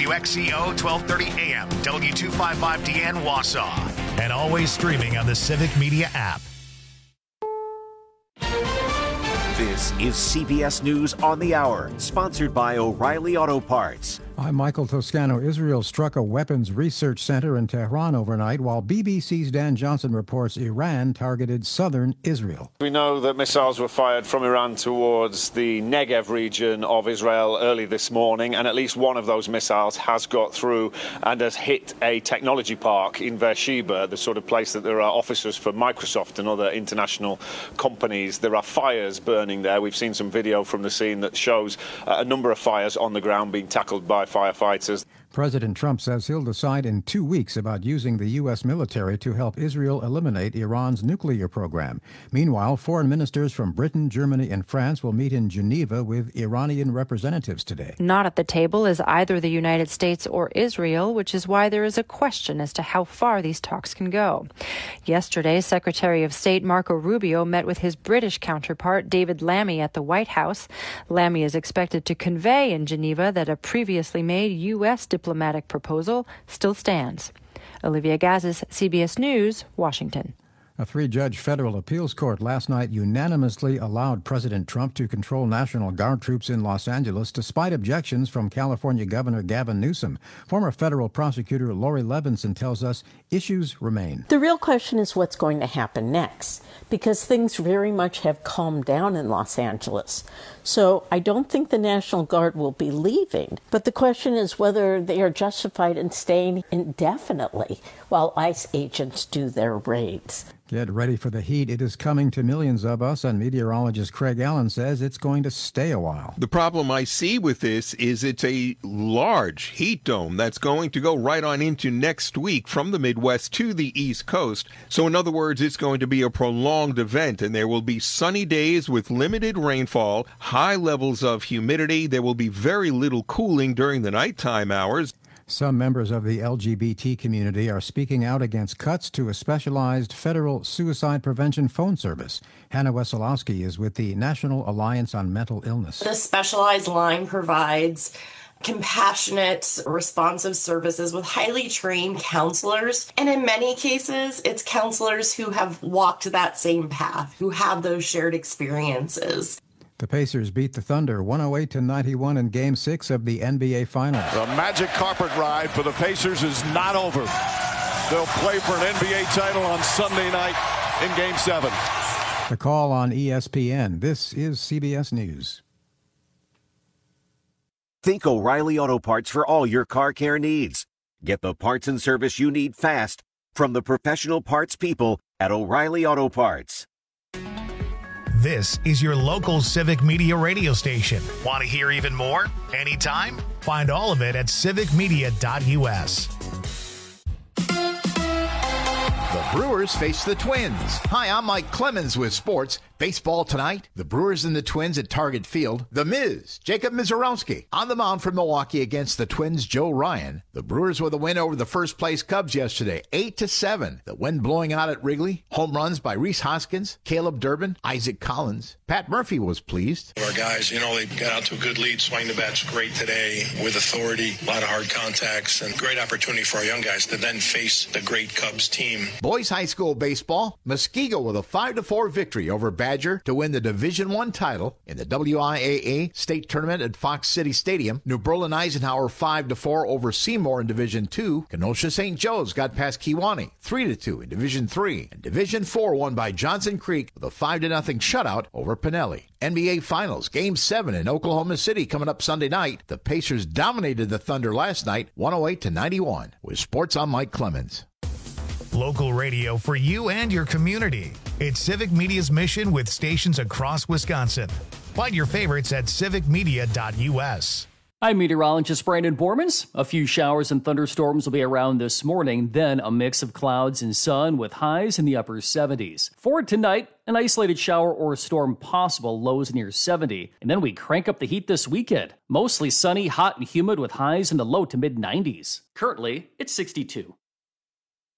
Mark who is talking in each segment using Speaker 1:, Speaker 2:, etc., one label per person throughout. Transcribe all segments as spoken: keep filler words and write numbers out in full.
Speaker 1: W X C O twelve thirty A M, W two fifty-five D N Wausau, and always streaming on the Civic Media app.
Speaker 2: This is C B S News on the Hour, sponsored by O'Reilly Auto Parts.
Speaker 3: I'm Michael Toscano. Israel struck a weapons research center in Tehran overnight, while B B C's Dan Johnson reports Iran targeted southern Israel.
Speaker 4: We know that missiles were fired from Iran towards the Negev region of Israel early this morning, and at least one of those missiles has got through and has hit a technology park in Beersheba, the sort of place that there are offices for Microsoft and other international companies. There are fires burning there. We've seen some video from the scene that shows uh, a number of fires on the ground being tackled by firefighters.
Speaker 3: President Trump says he'll decide in two weeks about using the U S military to help Israel eliminate Iran's nuclear program. Meanwhile, foreign ministers from Britain, Germany, and France will meet in Geneva with Iranian representatives today.
Speaker 5: Not at the table is either the United States or Israel, which is why there is a question as to how far these talks can go. Yesterday, Secretary of State Marco Rubio met with his British counterpart David Lammy at the White House. Lammy is expected to convey in Geneva that a previously made U S diplomatic proposal still stands. Olivia Gazis, C B S News, Washington.
Speaker 3: A three-judge federal appeals court last night unanimously allowed President Trump to control National Guard troops in Los Angeles despite objections from California Governor Gavin Newsom. Former federal prosecutor Lori Levinson tells us issues remain.
Speaker 6: The real question is what's going to happen next, because things very much have calmed down in Los Angeles. So I don't think the National Guard will be leaving, but the question is whether they are justified in staying indefinitely while ICE agents do their raids.
Speaker 3: Get ready for the heat. It is coming to millions of us, and meteorologist Craig Allen says it's going to stay a while.
Speaker 7: The problem I see with this is it's a large heat dome that's going to go right on into next week from the Midwest to the East Coast. So in other words, it's going to be a prolonged event, and there will be sunny days with limited rainfall, high levels of humidity. There will be very little cooling during the nighttime hours.
Speaker 3: Some members of the L G B T community are speaking out against cuts to a specialized federal suicide prevention phone service. Hannah Wesolowski is with the National Alliance on Mental Illness.
Speaker 8: The specialized line provides compassionate, responsive services with highly trained counselors. And in many cases, it's counselors who have walked that same path, who have those shared experiences.
Speaker 3: The Pacers beat the Thunder one oh eight to ninety-one in Game six of the N B A Finals.
Speaker 9: The magic carpet ride for the Pacers is not over. They'll play for an N B A title on Sunday night in Game seven.
Speaker 3: The Call on E S P N. This is C B S News.
Speaker 2: Think O'Reilly Auto Parts for all your car care needs. Get the parts and service you need fast from the professional parts people at O'Reilly Auto Parts.
Speaker 1: This is your local Civic Media radio station. Want to hear even more? Anytime? Find all of it at civic media dot U S.
Speaker 10: The Brewers face the Twins. Hi, I'm Mike Clemens with sports. Baseball tonight, the Brewers and the Twins at Target Field. The Miz, Jacob Mizorowski, on the mound for Milwaukee against the Twins' Joe Ryan. The Brewers with a win over the first-place Cubs yesterday, eight to seven. The wind blowing out at Wrigley. Home runs by Rhys Hoskins, Caleb Durbin, Isaac Collins. Pat Murphy was pleased.
Speaker 11: Our guys, you know, they got out to a good lead. Swing the bat's great today with authority, a lot of hard contacts, and great opportunity for our young guys to then face the great Cubs team.
Speaker 10: Boys high school baseball, Muskego with a five to four victory over Badger to win the Division One title in the W I A A state tournament at Fox City Stadium. New Berlin Eisenhower five to four over Seymour in Division Two. Kenosha Saint Joe's got past Kewanee three to two in Division Three. And Division Four won by Johnson Creek with a five to nothing shutout over Pinelli. N B A Finals, Game seven in Oklahoma City coming up Sunday night. The Pacers dominated the Thunder last night, one oh eight to ninety-one. With sports, I'm Mike Clemens.
Speaker 1: Local radio for you and your community. It's Civic Media's mission with stations across Wisconsin. Find your favorites at civic media dot U S.
Speaker 12: I'm meteorologist Brandon Bormans. A few showers and thunderstorms will be around this morning, then a mix of clouds and sun with highs in the upper seventies. For tonight, an isolated shower or storm possible, lows near seventy. And then we crank up the heat this weekend. Mostly sunny, hot, and humid with highs in the low to mid nineties. Currently, it's sixty-two.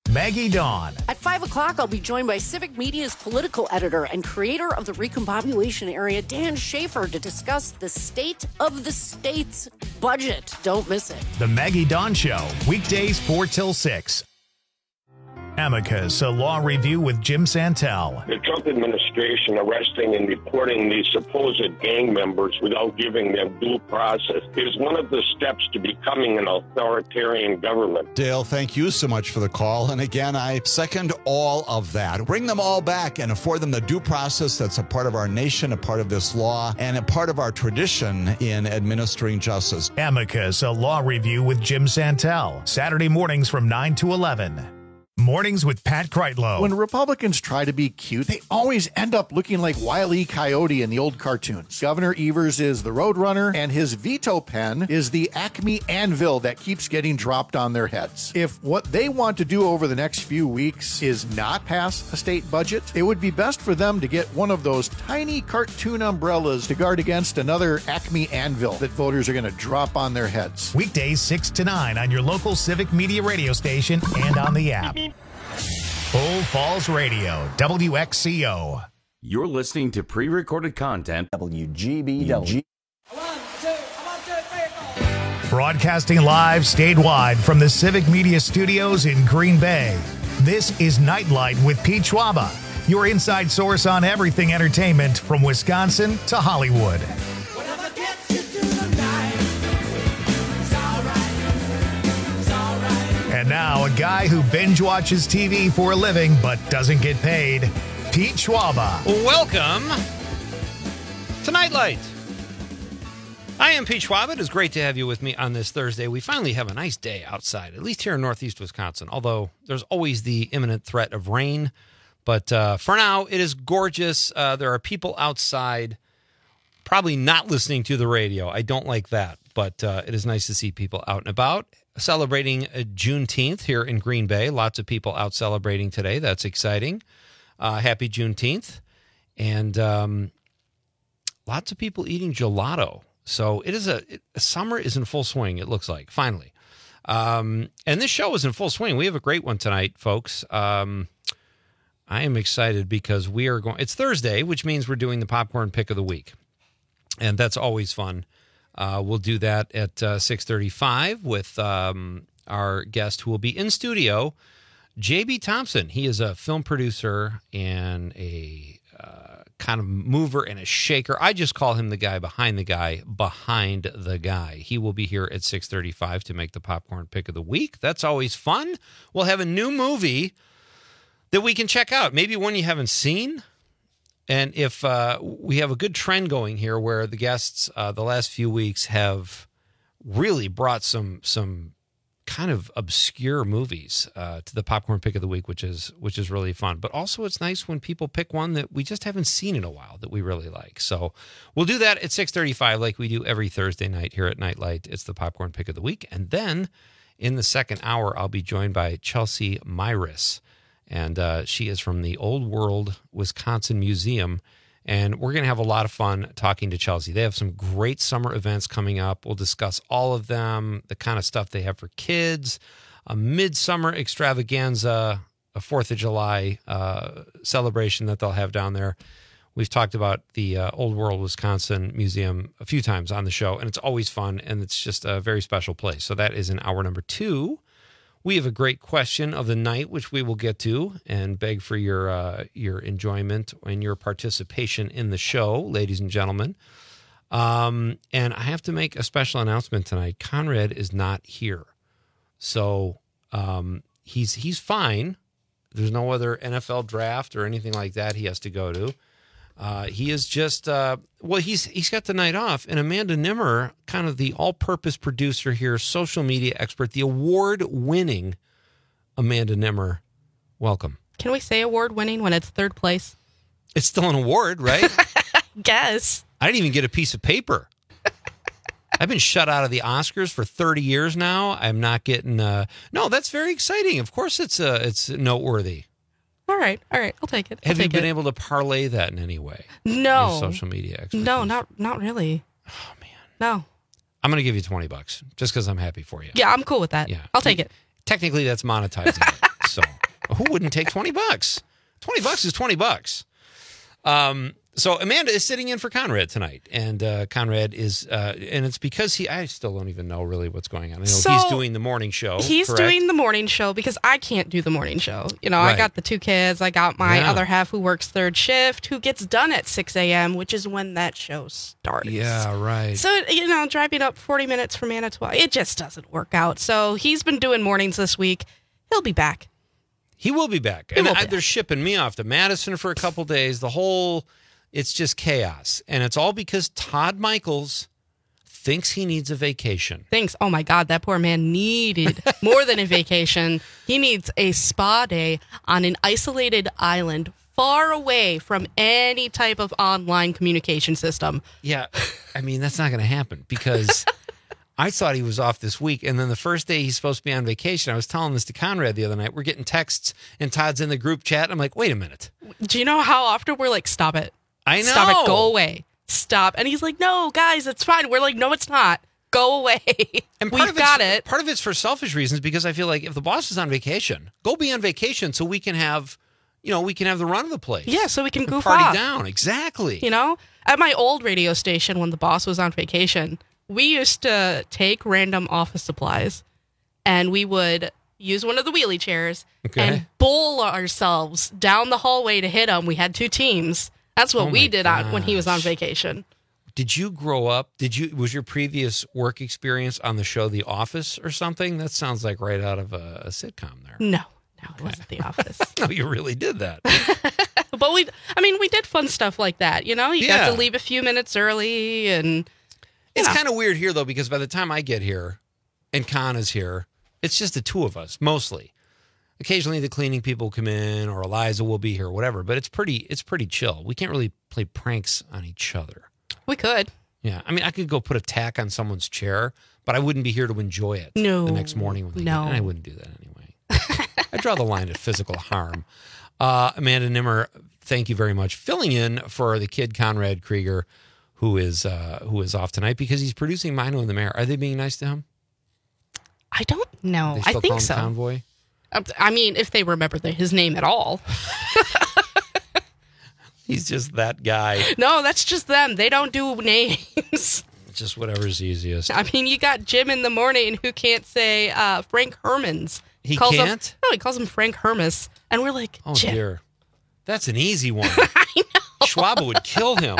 Speaker 1: Maggie Dawn.
Speaker 13: At five o'clock, I'll be joined by Civic Media's political editor and creator of the Recombobulation Area, Dan Schaefer, to discuss the state of the state's budget. Don't miss it.
Speaker 1: The Maggie Dawn Show, weekdays four till six. Amicus, a law review with Jim Santel.
Speaker 14: The Trump administration arresting and deporting these supposed gang members without giving them due process is one of the steps to becoming an authoritarian government.
Speaker 15: Dale, thank you so much for the call. And again, I second all of that. Bring them all back and afford them the due process that's a part of our nation, a part of this law, and a part of our tradition in administering justice.
Speaker 1: Amicus, a law review with Jim Santel. Saturday mornings from nine to eleven. Mornings with Pat Kreitlow.
Speaker 16: When Republicans try to be cute, they always end up looking like Wile E. Coyote in the old cartoons. Governor Evers is the Roadrunner, and his veto pen is the Acme anvil that keeps getting dropped on their heads. If what they want to do over the next few weeks is not pass a state budget, it would be best for them to get one of those tiny cartoon umbrellas to guard against another Acme anvil that voters are going to drop on their heads.
Speaker 1: Weekdays six to nine on your local Civic Media radio station and on the app. Old Falls Radio, W X C O.
Speaker 17: You're listening to pre-recorded content. W G B W.
Speaker 1: Broadcasting live statewide from the Civic Media Studios in Green Bay. This is Nightlight with Pete Schwaba, your inside source on everything entertainment from Wisconsin to Hollywood. And now, a guy who binge watches T V for a living but doesn't get paid, Pete Schwaba.
Speaker 18: Welcome to Nightlight. I am Pete Schwaba. It is great to have you with me on this Thursday. We finally have a nice day outside, at least here in northeast Wisconsin, although there's always the imminent threat of rain. But uh, for now, it is gorgeous. Uh, there are people outside probably not listening to the radio. I don't like that, but uh, it is nice to see people out and about. Celebrating uh, Juneteenth here in Green Bay. Lots of people out celebrating today. That's exciting. Uh, happy Juneteenth. And um, lots of people eating gelato. So it is a it, summer is in full swing, it looks like, finally. Um, and this show is in full swing. We have a great one tonight, folks. Um, I am excited because we are going, it's Thursday, which means we're doing the popcorn pick of the week. And that's always fun. Uh, we'll do that at uh, six thirty-five with um, our guest who will be in studio, J B Thompson. He is a film producer and a uh, kind of mover and a shaker. I just call him the guy behind the guy behind the guy. He will be here at six thirty-five to make the popcorn pick of the week. That's always fun. We'll have a new movie that we can check out, maybe one you haven't seen. And if uh, we have a good trend going here where the guests uh, the last few weeks have really brought some some kind of obscure movies uh, to the popcorn pick of the week, which is which is really fun. But also it's nice when people pick one that we just haven't seen in a while that we really like. So we'll do that at six thirty-five like we do every Thursday night here at Nightlight. It's the popcorn pick of the week. And then in the second hour, I'll be joined by Chelsea Myris. And uh, she is from the Old World Wisconsin Museum. And we're going to have a lot of fun talking to Chelsea. They have some great summer events coming up. We'll discuss all of them, the kind of stuff they have for kids, a midsummer extravaganza, a fourth of July uh, celebration that they'll have down there. We've talked about the uh, Old World Wisconsin Museum a few times on the show, and it's always fun, and it's just a very special place. So that is in hour number two. We have a great question of the night, which we will get to and beg for your uh, your enjoyment and your participation in the show, ladies and gentlemen. Um, and I have to make a special announcement tonight. Conrad is not here. So um, he's he's fine. There's no other N F L draft or anything like that he has to go to. Uh, he is just, uh, well, he's he's got the night off. And Amanda Nimmer, kind of the all-purpose producer here, social media expert, the award-winning Amanda Nimmer. Welcome.
Speaker 19: Can we say award-winning when it's third place?
Speaker 18: It's still an award, right?
Speaker 19: Guess.
Speaker 18: I didn't even get a piece of paper. I've been shut out of the Oscars for thirty years now. I'm not getting, uh, no, that's very exciting. Of course it's uh, it's noteworthy.
Speaker 19: All right, all right, I'll take it. I'll
Speaker 18: Have
Speaker 19: take
Speaker 18: you been
Speaker 19: it.
Speaker 18: able to parlay that in any way?
Speaker 19: No.
Speaker 18: Your social media expertise?
Speaker 19: No, not not really.
Speaker 18: Oh, man.
Speaker 19: No.
Speaker 18: I'm going to give you twenty bucks just because I'm happy for you.
Speaker 19: Yeah, I'm cool with that.
Speaker 18: Yeah.
Speaker 19: I'll take it.
Speaker 18: Technically, that's monetizing it. So who wouldn't take twenty bucks? twenty bucks is twenty bucks. Um, so Amanda is sitting in for Conrad tonight, and uh, Conrad is, uh, and it's because he, I still don't even know really what's going on. I know
Speaker 19: So,
Speaker 18: he's doing the morning show.
Speaker 19: He's
Speaker 18: correct?
Speaker 19: doing the morning show because I can't do the morning show. You know,
Speaker 18: Right.
Speaker 19: I got the two kids. I got my
Speaker 18: Yeah.
Speaker 19: other half who works third shift, who gets done at six a.m., which is when that show starts.
Speaker 18: Yeah, right.
Speaker 19: So, you know, driving up forty minutes from Manitowoc, it just doesn't work out. So he's been doing mornings this week. He'll be back.
Speaker 18: He will be back.
Speaker 19: He
Speaker 18: and
Speaker 19: will be
Speaker 18: I, they're shipping me off to Madison for a couple days. The whole, it's just chaos. And it's all because Todd Michaels thinks he needs a vacation.
Speaker 19: Thanks. Oh, my God, that poor man needed more than a vacation. He needs a spa day on an isolated island far away from any type of online communication system.
Speaker 18: Yeah, I mean, that's not going to happen because I thought he was off this week. And then the first day he's supposed to be on vacation, I was telling this to Conrad the other night. We're getting texts and Todd's in the group chat. I'm like, wait a minute.
Speaker 19: Do you know how often we're like, stop it?
Speaker 18: I know.
Speaker 19: Stop it. Go away. Stop. And he's like, no, guys, it's fine. We're like, no, it's not. Go away.
Speaker 18: And part
Speaker 19: We've
Speaker 18: of
Speaker 19: got
Speaker 18: it's-
Speaker 19: it.
Speaker 18: Part of it's for selfish reasons because I feel like if the boss is on vacation, go be on vacation so we can have, you know, we can have the run of the place.
Speaker 19: Yeah, so we can goof
Speaker 18: party
Speaker 19: off.
Speaker 18: down. Exactly.
Speaker 19: You know, at my old radio station when the boss was on vacation, we used to take random office supplies and we would use one of the wheelie chairs
Speaker 18: Okay.
Speaker 19: and bowl ourselves down the hallway to hit him. We had two teams. That's what
Speaker 18: Oh
Speaker 19: we
Speaker 18: my
Speaker 19: did on, when he was on
Speaker 18: gosh.
Speaker 19: vacation.
Speaker 18: Did you grow up? Did you was your previous work experience on the show The Office or something? That sounds like right out of a, a sitcom there.
Speaker 19: No, no, it wasn't The Office.
Speaker 18: No, you really did that.
Speaker 19: But we, I mean, we did fun stuff like that. You know, you got
Speaker 18: Yeah.
Speaker 19: to leave a few minutes early and.
Speaker 18: It's kind of weird here, though, because by the time I get here and Con is here, it's just the two of us, mostly. Occasionally the cleaning people come in or Eliza will be here, whatever, but it's pretty it's pretty chill. We can't really play pranks on each other.
Speaker 19: We could.
Speaker 18: Yeah, I mean, I could go put a tack on someone's chair, but I wouldn't be here to enjoy it
Speaker 19: No.
Speaker 18: the next morning. When they
Speaker 19: No.
Speaker 18: get, and I wouldn't do that anyway. I draw the line at physical harm. Uh, Amanda Nimmer, thank you very much. Filling in for the kid Conrad Krieger, who is uh, who is off tonight because he's producing Mino and the Mayor. Are they being nice to him?
Speaker 19: I don't know.
Speaker 18: They
Speaker 19: I
Speaker 18: still
Speaker 19: think
Speaker 18: call him
Speaker 19: so.
Speaker 18: Convoy?
Speaker 19: Uh, I mean, if they remember the, his name at all.
Speaker 18: He's just that guy.
Speaker 19: No, that's just them. They don't do names.
Speaker 18: Just whatever's easiest.
Speaker 19: I mean, you got Jim in the morning who can't say uh, Frank Hermans.
Speaker 18: He
Speaker 19: calls him-
Speaker 18: can't?
Speaker 19: no, he calls him Frank Hermas. And we're like,
Speaker 18: Oh,
Speaker 19: Jim.
Speaker 18: dear. That's an easy one. I know. Schwaba would kill him.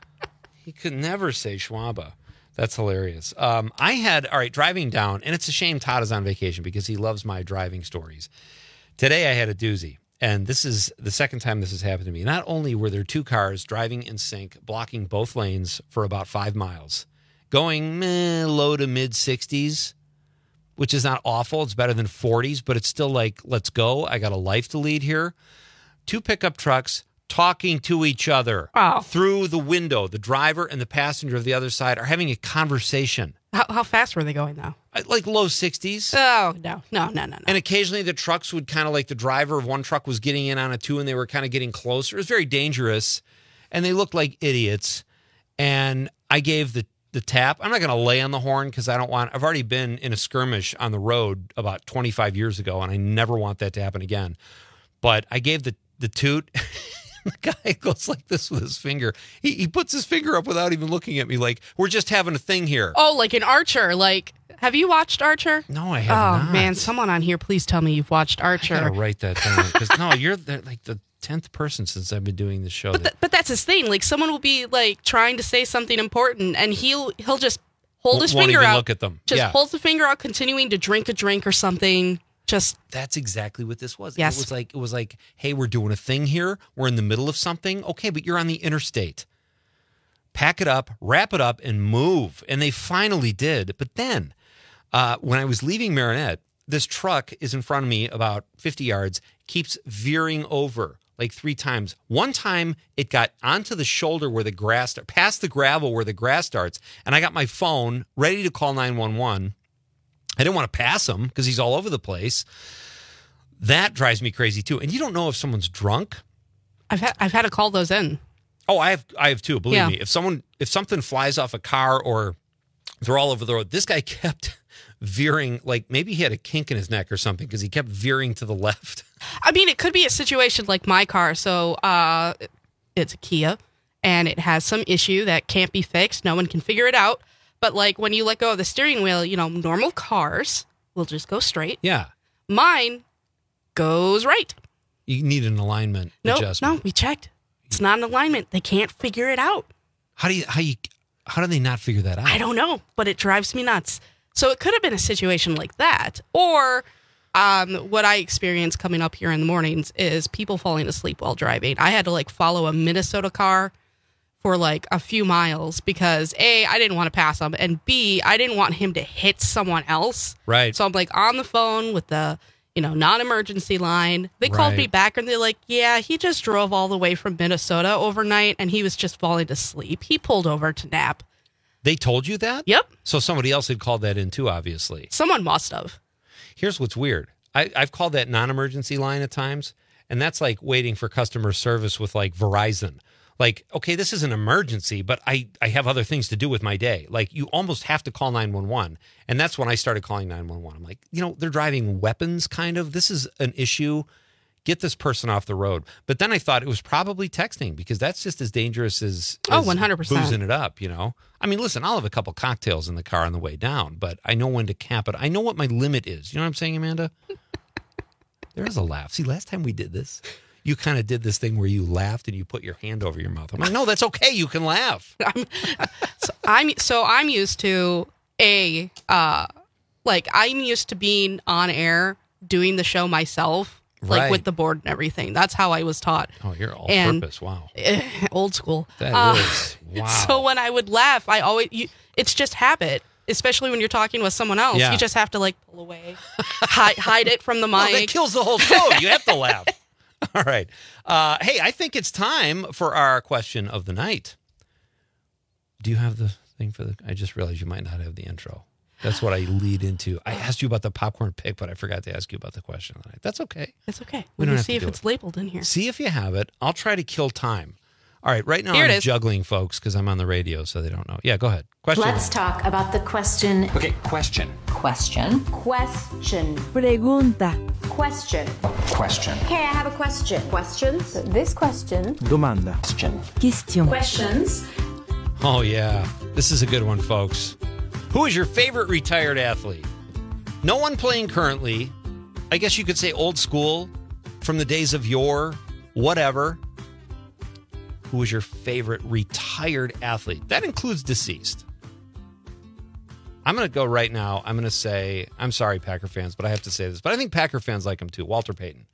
Speaker 18: He could never say Schwaba. That's hilarious. Um, I had, all right, driving down, and it's a shame Todd is on vacation because he loves my driving stories. Today I had a doozy, and this is the second time this has happened to me. Not only were there two cars driving in sync, blocking both lanes for about five miles, going meh, low to mid sixties, which is not awful. It's better than forties, but it's still like, let's go. I got a life to lead here. Two pickup trucks talking to each other
Speaker 19: Oh.
Speaker 18: through the window. The driver and the passenger of the other side are having a conversation.
Speaker 19: How, how fast were they going, though?
Speaker 18: Like low sixties.
Speaker 19: Oh, no, no, no, no.
Speaker 18: And occasionally the trucks would kind of like the driver of one truck was getting in on it too, and they were kind of getting closer. It was very dangerous, and they looked like idiots. And I gave the the tap. I'm not going to lay on the horn because I don't want. I've already been in a skirmish on the road about twenty-five years ago, and I never want that to happen again. But I gave the the toot. The guy goes like this with his finger. He he puts his finger up without even looking at me, like we're just having a thing here.
Speaker 19: Oh, like an Archer. Like, have you watched Archer?
Speaker 18: No, I have
Speaker 19: oh,
Speaker 18: not.
Speaker 19: man, someone on here, please tell me you've watched Archer.
Speaker 18: I gotta write that down because no, you're the, like the tenth person since I've been doing this show.
Speaker 19: But,
Speaker 18: that,
Speaker 19: th- but that's his thing. Like, someone will be like trying to say something important, and he'll he'll just hold his
Speaker 18: won't
Speaker 19: finger
Speaker 18: even
Speaker 19: out.
Speaker 18: look at them.
Speaker 19: Just
Speaker 18: Yeah.
Speaker 19: holds the finger out, continuing to drink a drink or something. Just
Speaker 18: That's exactly what this was.
Speaker 19: Yes.
Speaker 18: It was like it was like, hey, we're doing a thing here. We're in the middle of something. Okay, but you're on the interstate. Pack it up, wrap it up, and move. And they finally did. But then, uh, when I was leaving Marinette, this truck is in front of me about fifty yards, keeps veering over like three times. One time, it got onto the shoulder where the grass, past the gravel where the grass starts, and I got my phone ready to call nine one one. I didn't want to pass him because he's all over the place. That drives me crazy too. And you don't know if someone's drunk.
Speaker 19: I've had I've had to call those in.
Speaker 18: Oh, I have I have too. Believe
Speaker 19: Yeah.
Speaker 18: me. If someone if something flies off a car or they're all over the road, this guy kept veering, like maybe he had a kink in his neck or something because he kept veering to the left.
Speaker 19: I mean, it could be a situation like my car. So uh, it's a Kia, and it has some issue that can't be fixed. No one can figure it out. But like when you let go of the steering wheel, you know, normal cars will just go straight.
Speaker 18: Yeah.
Speaker 19: Mine goes right.
Speaker 18: You need an alignment
Speaker 19: no,
Speaker 18: adjustment.
Speaker 19: No, we checked. It's not an alignment. They can't figure it out.
Speaker 18: How do you how you how do they not figure that out?
Speaker 19: I don't know, but it drives me nuts. So it could have been a situation like that, or um, what I experienced coming up here in the mornings is people falling asleep while driving. I had to like follow a Minnesota car for like a few miles because A, I didn't want to pass him, and B, I didn't want him to hit someone else.
Speaker 18: Right.
Speaker 19: So I'm like on the phone with the, you know, non-emergency line. They called
Speaker 18: Right.
Speaker 19: me back and they're like, yeah, he just drove all the way from Minnesota overnight and he was just falling asleep. He pulled over to nap.
Speaker 18: They told you that?
Speaker 19: Yep.
Speaker 18: So somebody else had called that in too, obviously.
Speaker 19: Someone must have.
Speaker 18: Here's what's weird. I, I've called that non-emergency line at times, and that's like waiting for customer service with like Verizon. Like, okay, this is an emergency, but I, I have other things to do with my day. Like, you almost have to call nine one one. And that's when I started calling nine one one. I'm like, you know, they're driving weapons, kind of. This is an issue. Get this person off the road. But then I thought it was probably texting, because that's just as dangerous as,
Speaker 19: Oh,
Speaker 18: as
Speaker 19: one hundred percent.
Speaker 18: boozing it up, you know? I mean, listen, I'll have a couple cocktails in the car on the way down, but I know when to cap it. I know what my limit is. You know what I'm saying, Amanda? There is a laugh. See, last time we did this, you kind of did this thing where you laughed and you put your hand over your mouth. I'm like, no, that's okay. You can laugh.
Speaker 19: I'm, so I'm so I'm used to a uh, like I'm used to being on air doing the show myself, like
Speaker 18: Right.
Speaker 19: with the board and everything. That's how I was taught.
Speaker 18: Oh, you're all
Speaker 19: And-
Speaker 18: purpose. Wow.
Speaker 19: Old school.
Speaker 18: That
Speaker 19: Uh,
Speaker 18: is. Wow.
Speaker 19: So when I would laugh, I always you, it's just habit. Especially when you're talking with someone else,
Speaker 18: Yeah.
Speaker 19: you just have to like pull away, hide, hide it from the mic.
Speaker 18: Oh, that kills the whole show. You have to laugh. All right. Uh, hey, I think it's time for our question of the night. Do you have the thing for the... I just realized you might not have the intro. That's what I lead into. I asked you about the popcorn pick, but I forgot to ask you about the question of the night. That's okay.
Speaker 19: It's okay.
Speaker 18: We
Speaker 19: We
Speaker 18: don't
Speaker 19: can
Speaker 18: have
Speaker 19: see
Speaker 18: to
Speaker 19: if
Speaker 18: do
Speaker 19: it's
Speaker 18: it.
Speaker 19: labeled in here.
Speaker 18: See if you have it. I'll try to kill time. All right. Right now
Speaker 19: Here it
Speaker 18: I'm
Speaker 19: is.
Speaker 18: juggling, folks, because I'm on the radio, so they don't know. Yeah, go ahead. Question.
Speaker 20: Let's talk about the question.
Speaker 17: Okay, question.
Speaker 20: Question. Question.
Speaker 21: Pregunta.
Speaker 20: Question.
Speaker 17: Question.
Speaker 20: Okay, I have a question. Questions? This question.
Speaker 21: Domanda.
Speaker 17: Question.
Speaker 21: Question.
Speaker 20: Questions.
Speaker 18: Oh, yeah. This is a good one, folks. Who is your favorite retired athlete? No one playing currently. I guess you could say old school, from the days of yore, whatever. Who is your favorite retired athlete? That includes deceased. I'm going to go right now. I'm going to say, I'm sorry, Packer fans, but I have to say this. But I think Packer fans like him too. Walter Payton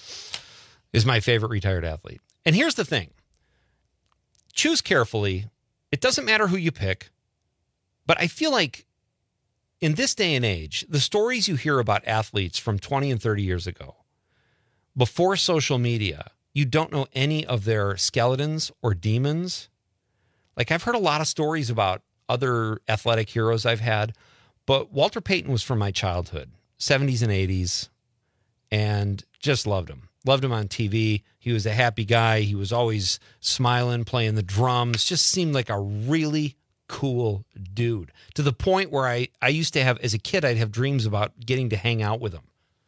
Speaker 18: is my favorite retired athlete. And here's the thing. Choose carefully. It doesn't matter who you pick. But I feel like in this day and age, the stories you hear about athletes from twenty and thirty years ago, before social media, you don't know any of their skeletons or demons. Like, I've heard a lot of stories about other athletic heroes I've had, but Walter Payton was from my childhood, seventies and eighties, and just loved him. Loved him on T V. He was a happy guy. He was always smiling, playing the drums, just seemed like a really cool dude, to the point where I, I used to have, as a kid, I'd have dreams about getting to hang out with him.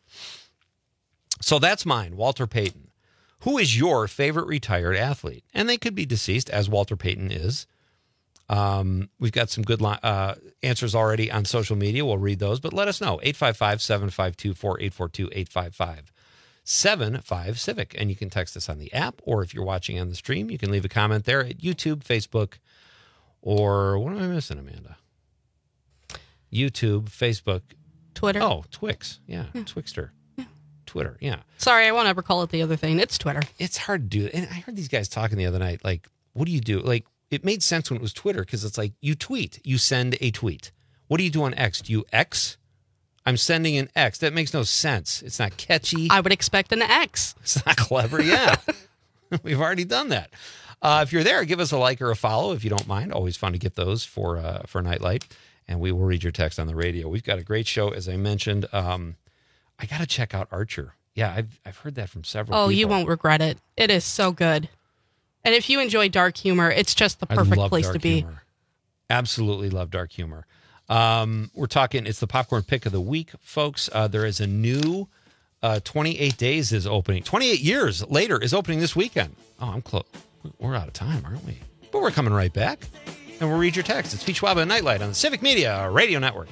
Speaker 18: So that's mine, Walter Payton. Who is your favorite retired athlete? And they could be deceased, as Walter Payton is. Um, we've got some good li- uh, answers already on social media. We'll read those, but let us know. eight five five, seven five two, four eight four two, eight five five, seven five, Civic. And you can text us on the app, or if you're watching on the stream, you can leave a comment there at YouTube, Facebook, or what am I missing, Amanda? YouTube, Facebook.
Speaker 19: Twitter.
Speaker 18: Oh, Twix. Yeah, yeah. Twixter. Yeah. Twitter, yeah.
Speaker 19: Sorry, I won't ever call it the other thing. It's Twitter.
Speaker 18: It's hard to do. And I heard these guys talking the other night, like, what do you do? Like, it made sense when it was Twitter, because it's like, you tweet. You send a tweet. What do you do on X? Do you X? I'm sending an X. That makes no sense. It's not catchy.
Speaker 19: I would expect an X.
Speaker 18: It's not clever. Yeah. We've already done that. Uh, if you're there, give us a like or a follow if you don't mind. Always fun to get those for uh, for Nightlight. And we will read your text on the radio. We've got a great show, as I mentioned. Um, I got to check out Archer. Yeah, I've I've heard that from several
Speaker 19: Oh,
Speaker 18: people.
Speaker 19: you won't regret it. It is so good. And if you enjoy dark humor, it's just the
Speaker 18: I
Speaker 19: perfect
Speaker 18: love
Speaker 19: place
Speaker 18: dark
Speaker 19: to be.
Speaker 18: humor. Absolutely love dark humor. Um, we're talking, it's the popcorn pick of the week, folks. Uh, there is a new uh, twenty-eight days is opening. twenty-eight years later is opening this weekend. Oh, I'm close. We're out of time, aren't we? But we're coming right back. And we'll read your text. It's Pete Schwab and Nightlight on the Civic Media Radio Network.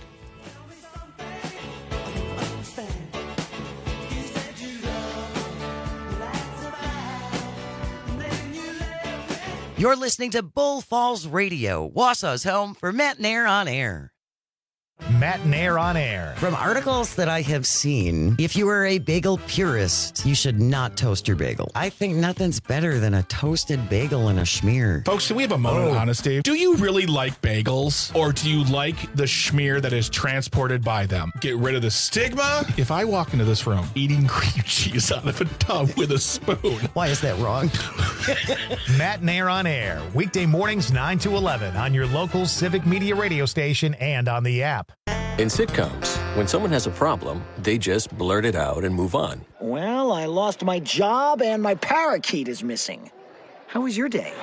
Speaker 21: You're listening to Bull Falls Radio, Wausau's home for Matt Nair on Air.
Speaker 1: Matt Nair on Air.
Speaker 21: From articles that I have seen, if you are a bagel purist, you should not toast your bagel. I think nothing's better than a toasted bagel and a schmear.
Speaker 22: Folks, can we have a moment of honesty? Do you really like bagels, or do you like the schmear that is transported by them? Get rid of the stigma. If I walk into this room eating cream cheese out of a tub with a spoon.
Speaker 21: Why is that wrong?
Speaker 1: Matt Nair on Air, weekday mornings nine to eleven on your local Civic Media radio station and on the app.
Speaker 23: In sitcoms, when someone has a problem, they just blurt it out and move on.
Speaker 24: Well, I lost my job and my parakeet is missing. How was your day?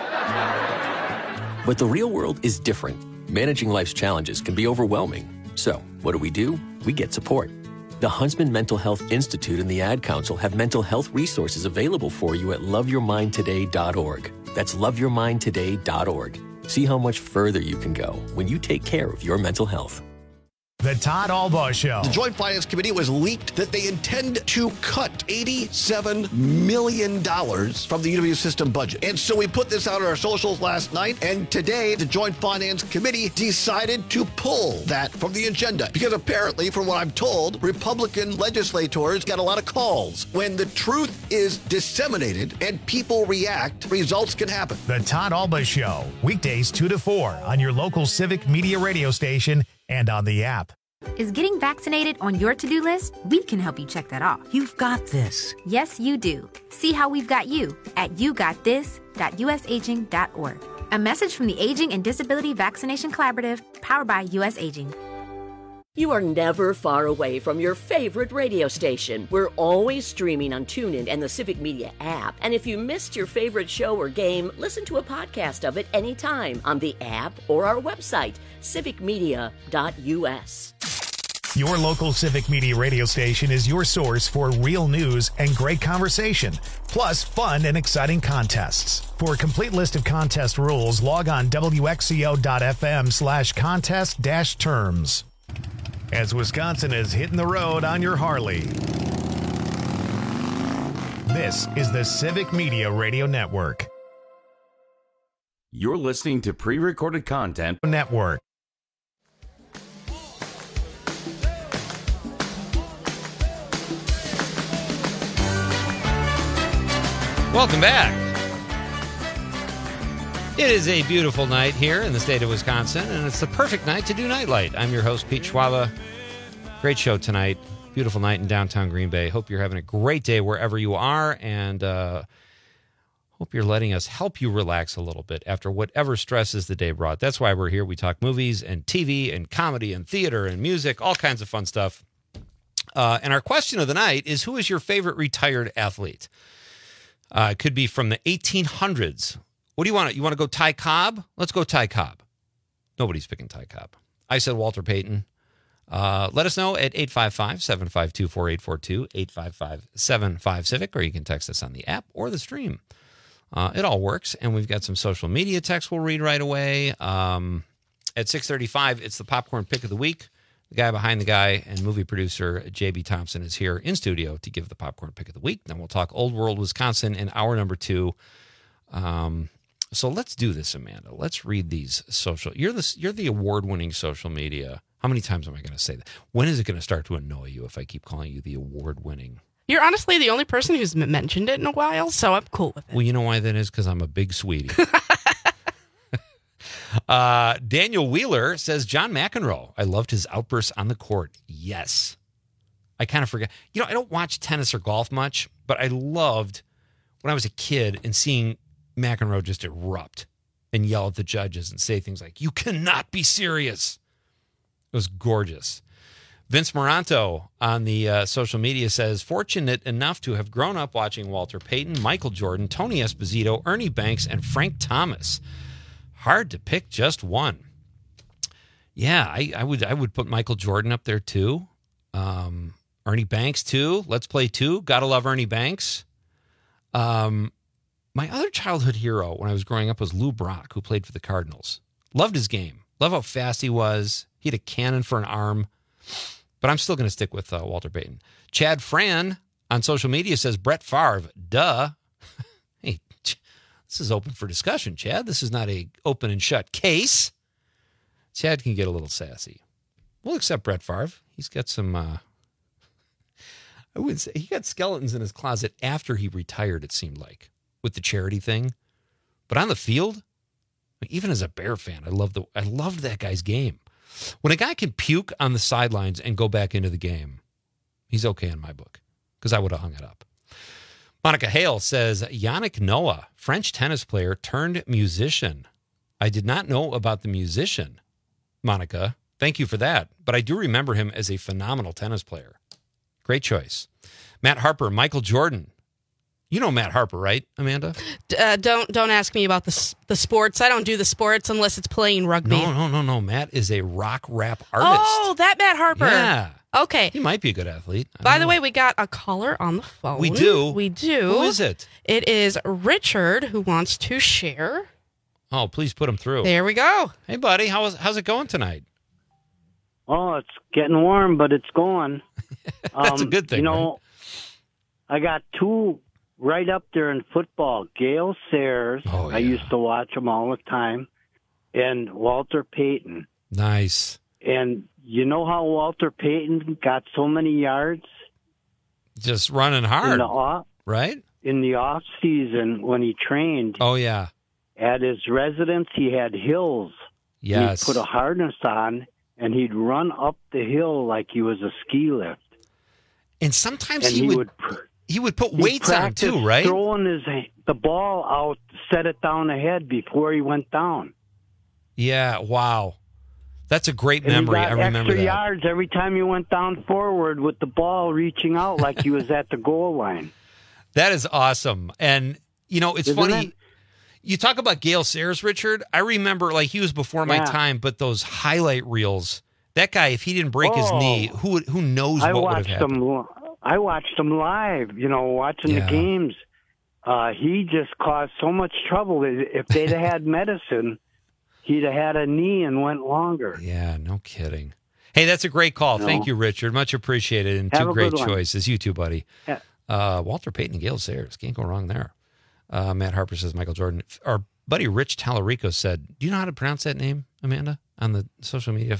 Speaker 23: But the real world is different. Managing life's challenges can be overwhelming. So, what do we do? We get support. The Huntsman Mental Health Institute and the Ad Council have mental health resources available for you at love your mind today dot org. That's love your mind today dot org. See how much further you can go when you take care of your mental health.
Speaker 1: The Todd Albaugh Show.
Speaker 25: The Joint Finance Committee was leaked that they intend to cut eighty-seven million dollars from the U W system budget. And so we put this out on our socials last night, and today the Joint Finance Committee decided to pull that from the agenda. Because apparently, from what I'm told, Republican legislators got a lot of calls. When the truth is disseminated and people react, results can happen.
Speaker 1: The Todd Albaugh Show, weekdays two to four on your local Civic Media radio station and on the app.
Speaker 26: Is getting vaccinated on your to-do list? We can help you check that off.
Speaker 21: You've got this.
Speaker 26: Yes, you do. See how we've got you at you got this dot u s aging dot org. A message from the Aging and Disability Vaccination Collaborative, powered by U S Aging.
Speaker 27: You are never far away from your favorite radio station. We're always streaming on TuneIn and the Civic Media app. And if you missed your favorite show or game, listen to a podcast of it anytime on the app or our website, civic media dot u s.
Speaker 1: Your local Civic Media radio station is your source for real news and great conversation, plus fun and exciting contests. For a complete list of contest rules, log on w x c o dot f m slash contest dash terms. As Wisconsin is hitting the road on your Harley. This is the Civic Media Radio Network.
Speaker 17: You're listening to pre-recorded content.
Speaker 1: Network.
Speaker 18: Welcome back. It is a beautiful night here in the state of Wisconsin, and it's the perfect night to do Nightlight. I'm your host, Pete Schwab. Great show tonight. Beautiful night in downtown Green Bay. Hope you're having a great day wherever you are, and uh, hope you're letting us help you relax a little bit after whatever stresses the day brought. That's why we're here. We talk movies and T V and comedy and theater and music, all kinds of fun stuff. Uh, and our question of the night is, who is your favorite retired athlete? Uh, it could be from the eighteen hundreds. What do you want? You want to go Ty Cobb? Let's go Ty Cobb. Nobody's picking Ty Cobb. I said Walter Payton. Uh, let us know at eight five five, seven five two, four eight four two, eight five five, seven five Civic, or you can text us on the app or the stream. Uh, it all works, and we've got some social media text we'll read right away. Um, at six thirty-five, it's the Popcorn Pick of the Week. The guy behind the guy and movie producer J B Thompson is here in studio to give the Popcorn Pick of the Week. Then we'll talk Old World Wisconsin in hour number two. Um, so let's do this, Amanda. Let's read these social. You're the you're the award-winning social media. How many times am I going to say that? When is it going to start to annoy you if I keep calling you the award-winning?
Speaker 19: You're honestly the only person who's mentioned it in a while, so I'm cool with it.
Speaker 18: Well, you know why that is? Because I'm a big sweetie. Uh, Daniel Wheeler says John McEnroe. I loved his outbursts on the court. Yes. I kind of forget. You know, I don't watch tennis or golf much, but I loved when I was a kid and seeing McEnroe just erupt and yell at the judges and say things like, "You cannot be serious." It was gorgeous. Vince Moranto on the uh, social media says, fortunate enough to have grown up watching Walter Payton, Michael Jordan, Tony Esposito, Ernie Banks, and Frank Thomas. Hard to pick just one. Yeah, I, I would I would put Michael Jordan up there too. Um, Ernie Banks too. Let's play two. Gotta love Ernie Banks. Um, my other childhood hero when I was growing up was Lou Brock, who played for the Cardinals. Loved his game. Love how fast he was. He had a cannon for an arm. But I'm still going to stick with uh, Walter Payton. Chad Fran on social media says Brett Favre. Duh. Hey, this is open for discussion, Chad. This is not a open and shut case. Chad can get a little sassy. We'll accept Brett Favre. He's got some, uh, I would say, he got skeletons in his closet after he retired, it seemed like, with the charity thing. But on the field, even as a Bear fan, I love the I loved that guy's game. When a guy can puke on the sidelines and go back into the game, he's okay in my book, because I would have hung it up. Monica Hale says, Yannick Noah, French tennis player turned musician. I did not know about the musician, Monica. Thank you for that. But I do remember him as a phenomenal tennis player. Great choice. Matt Harper, Michael Jordan. You know Matt Harper, right, Amanda?
Speaker 19: Uh, don't don't ask me about the the sports. I don't do the sports unless it's playing rugby.
Speaker 18: No, no, no, no. Matt is a rock rap artist.
Speaker 19: Oh, that Matt Harper.
Speaker 18: Yeah.
Speaker 19: Okay.
Speaker 18: He might be a good athlete.
Speaker 19: By the way, we got a caller on the phone.
Speaker 18: We do?
Speaker 19: We do.
Speaker 18: Who is it?
Speaker 19: It is Richard, who wants to share.
Speaker 18: Oh, please put him through.
Speaker 19: There we go.
Speaker 18: Hey, buddy. How is, how's it going tonight?
Speaker 3: Oh, it's getting warm, but it's going.
Speaker 18: That's
Speaker 3: um,
Speaker 18: a good thing,
Speaker 3: You know,
Speaker 18: right?
Speaker 3: I got two right up there in football. Gale Sayers,
Speaker 18: oh, yeah.
Speaker 3: I used to watch him all the time, and Walter Payton.
Speaker 18: Nice.
Speaker 3: And you know how Walter Payton got so many yards?
Speaker 18: Just running hard,
Speaker 3: in the off,
Speaker 18: right?
Speaker 3: In the off season when he trained.
Speaker 18: Oh, yeah.
Speaker 3: At his residence, he had hills.
Speaker 18: Yes.
Speaker 3: He'd put a harness on, and he'd run up the hill like he was a ski lift.
Speaker 18: And sometimes
Speaker 3: and
Speaker 18: he,
Speaker 3: he
Speaker 18: would,
Speaker 3: would
Speaker 18: he would put
Speaker 3: he'd
Speaker 18: weights on
Speaker 3: practice
Speaker 18: too, right?
Speaker 3: Throwing his the ball out, set it down ahead before he went down.
Speaker 18: Yeah, wow. That's a great
Speaker 3: And
Speaker 18: memory.
Speaker 3: he
Speaker 18: I
Speaker 3: got
Speaker 18: remember
Speaker 3: extra
Speaker 18: that.
Speaker 3: yards every time he went down forward with the ball reaching out like he was at the goal line.
Speaker 18: That is awesome. And, you know, it's
Speaker 3: Isn't
Speaker 18: funny.
Speaker 3: it?
Speaker 18: You talk about Gale Sayers, Richard. I remember, like, he was before my
Speaker 3: Yeah.
Speaker 18: time, but those highlight reels, that guy, if he didn't break his
Speaker 3: Oh.
Speaker 18: knee, who would- who knows
Speaker 3: I
Speaker 18: what would have
Speaker 3: watched
Speaker 18: happened?
Speaker 3: him. I watched him live. You know, watching
Speaker 18: Yeah.
Speaker 3: the games. Uh, he just caused so much trouble. If they'd have had medicine, he'd have had a knee and went longer.
Speaker 18: Yeah, no kidding. Hey, that's a great call.
Speaker 3: No.
Speaker 18: Thank you, Richard. Much appreciated. And
Speaker 3: Have
Speaker 18: two
Speaker 3: a
Speaker 18: great
Speaker 3: good one.
Speaker 18: choices. You too, buddy.
Speaker 3: Yeah.
Speaker 18: Uh, Walter Payton and Gale Sayers. Can't go wrong there. Uh, Matt Harper says Michael Jordan. Our buddy Rich Tallarico said, do you know how to pronounce that name, Amanda, on the social media?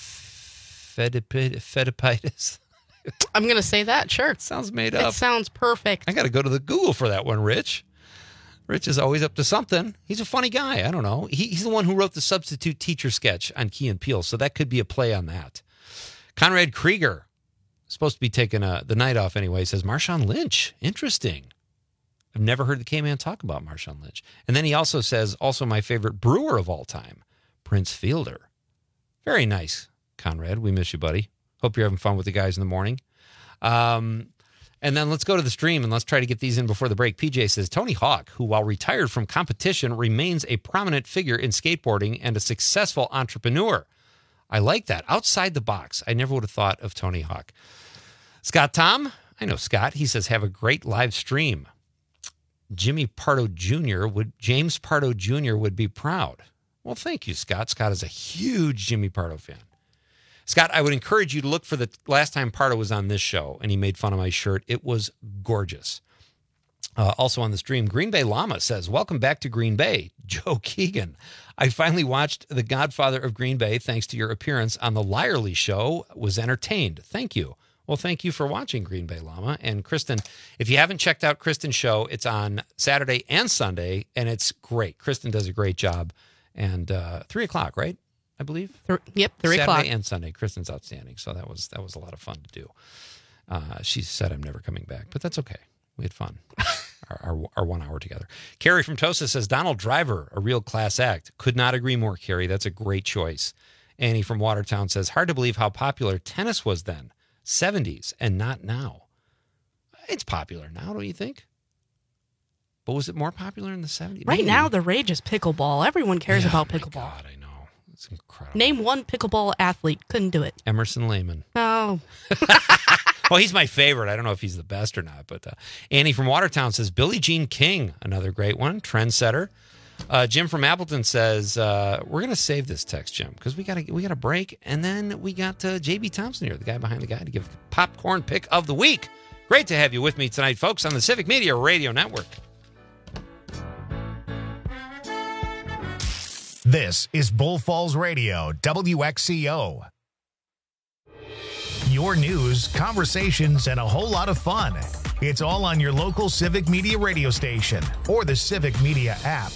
Speaker 18: Fedipid- Fedipitis?
Speaker 19: I'm going to say that, sure.
Speaker 18: Sounds made up.
Speaker 19: It sounds perfect.
Speaker 18: I got to go to the Google for that one, Rich. Rich is always up to something. He's a funny guy. I don't know. He, he's the one who wrote the substitute teacher sketch on Key and Peele, so that could be a play on that. Conrad Krieger, supposed to be taking a, the night off anyway, says Marshawn Lynch. Interesting. I've never heard the K-Man talk about Marshawn Lynch. And then he also says, also my favorite Brewer of all time, Prince Fielder. Very nice, Conrad. We miss you, buddy. Hope you're having fun with the guys in the morning. Um, and then let's go to the stream and let's try to get these in before the break. P J says, Tony Hawk, who while retired from competition, remains a prominent figure in skateboarding and a successful entrepreneur. I like that. Outside the box. I never would have thought of Tony Hawk. Scott Tom, I know Scott. He says, have a great live stream. Jimmy Pardo Junior would, James Pardo Junior would be proud. Well, thank you, Scott. Scott is a huge Jimmy Pardo fan. Scott, I would encourage you to look for the last time Pardo was on this show and he made fun of my shirt. It was gorgeous. Uh, also on the stream, Green Bay Llama says, welcome back to Green Bay, Joe Keegan. I finally watched The Godfather of Green Bay thanks to your appearance on the Lyerly Show. Was entertained. Thank you. Well, thank you for watching Green Bay Llama. And Kristen, if you haven't checked out Kristen's show, it's on Saturday and Sunday, and it's great. Kristen does a great job. And uh, three o'clock, right? I believe.
Speaker 19: Th- yep, three
Speaker 18: Saturday
Speaker 19: o'clock.
Speaker 18: and Sunday. Kristen's outstanding. So that was that was a lot of fun to do. Uh, she said I'm never coming back, but that's okay. We had fun. our, our, our one hour together. Carrie from Tosa says, Donald Driver, a real class act. Could not agree more, Carrie. That's a great choice. Annie from Watertown says, hard to believe how popular tennis was then. seventies and not now. It's popular now, don't you think? But was it more popular in the seventies?
Speaker 19: Right
Speaker 18: Maybe.
Speaker 19: now, the rage is pickleball. Everyone cares
Speaker 18: Yeah,
Speaker 19: about
Speaker 18: oh my
Speaker 19: pickleball.
Speaker 18: God, I know. It's incredible.
Speaker 19: Name one pickleball athlete. Couldn't do it.
Speaker 18: Emerson Lehman.
Speaker 19: Oh.
Speaker 18: Well, he's my favorite. I don't know if he's the best or not, but uh, Annie from Watertown says Billie Jean King, another great one, trendsetter. Uh, Jim from Appleton says uh, we're going to save this text, Jim, because we got we got a break, and then we got uh, J B Thompson here, the guy behind the guy, to give the popcorn pick of the week. Great to have you with me tonight, folks, on the Civic Media Radio Network.
Speaker 1: This is Bull Falls Radio, W X C O. Your news, conversations, and a whole lot of fun. It's all on your local Civic Media radio station or the Civic Media app.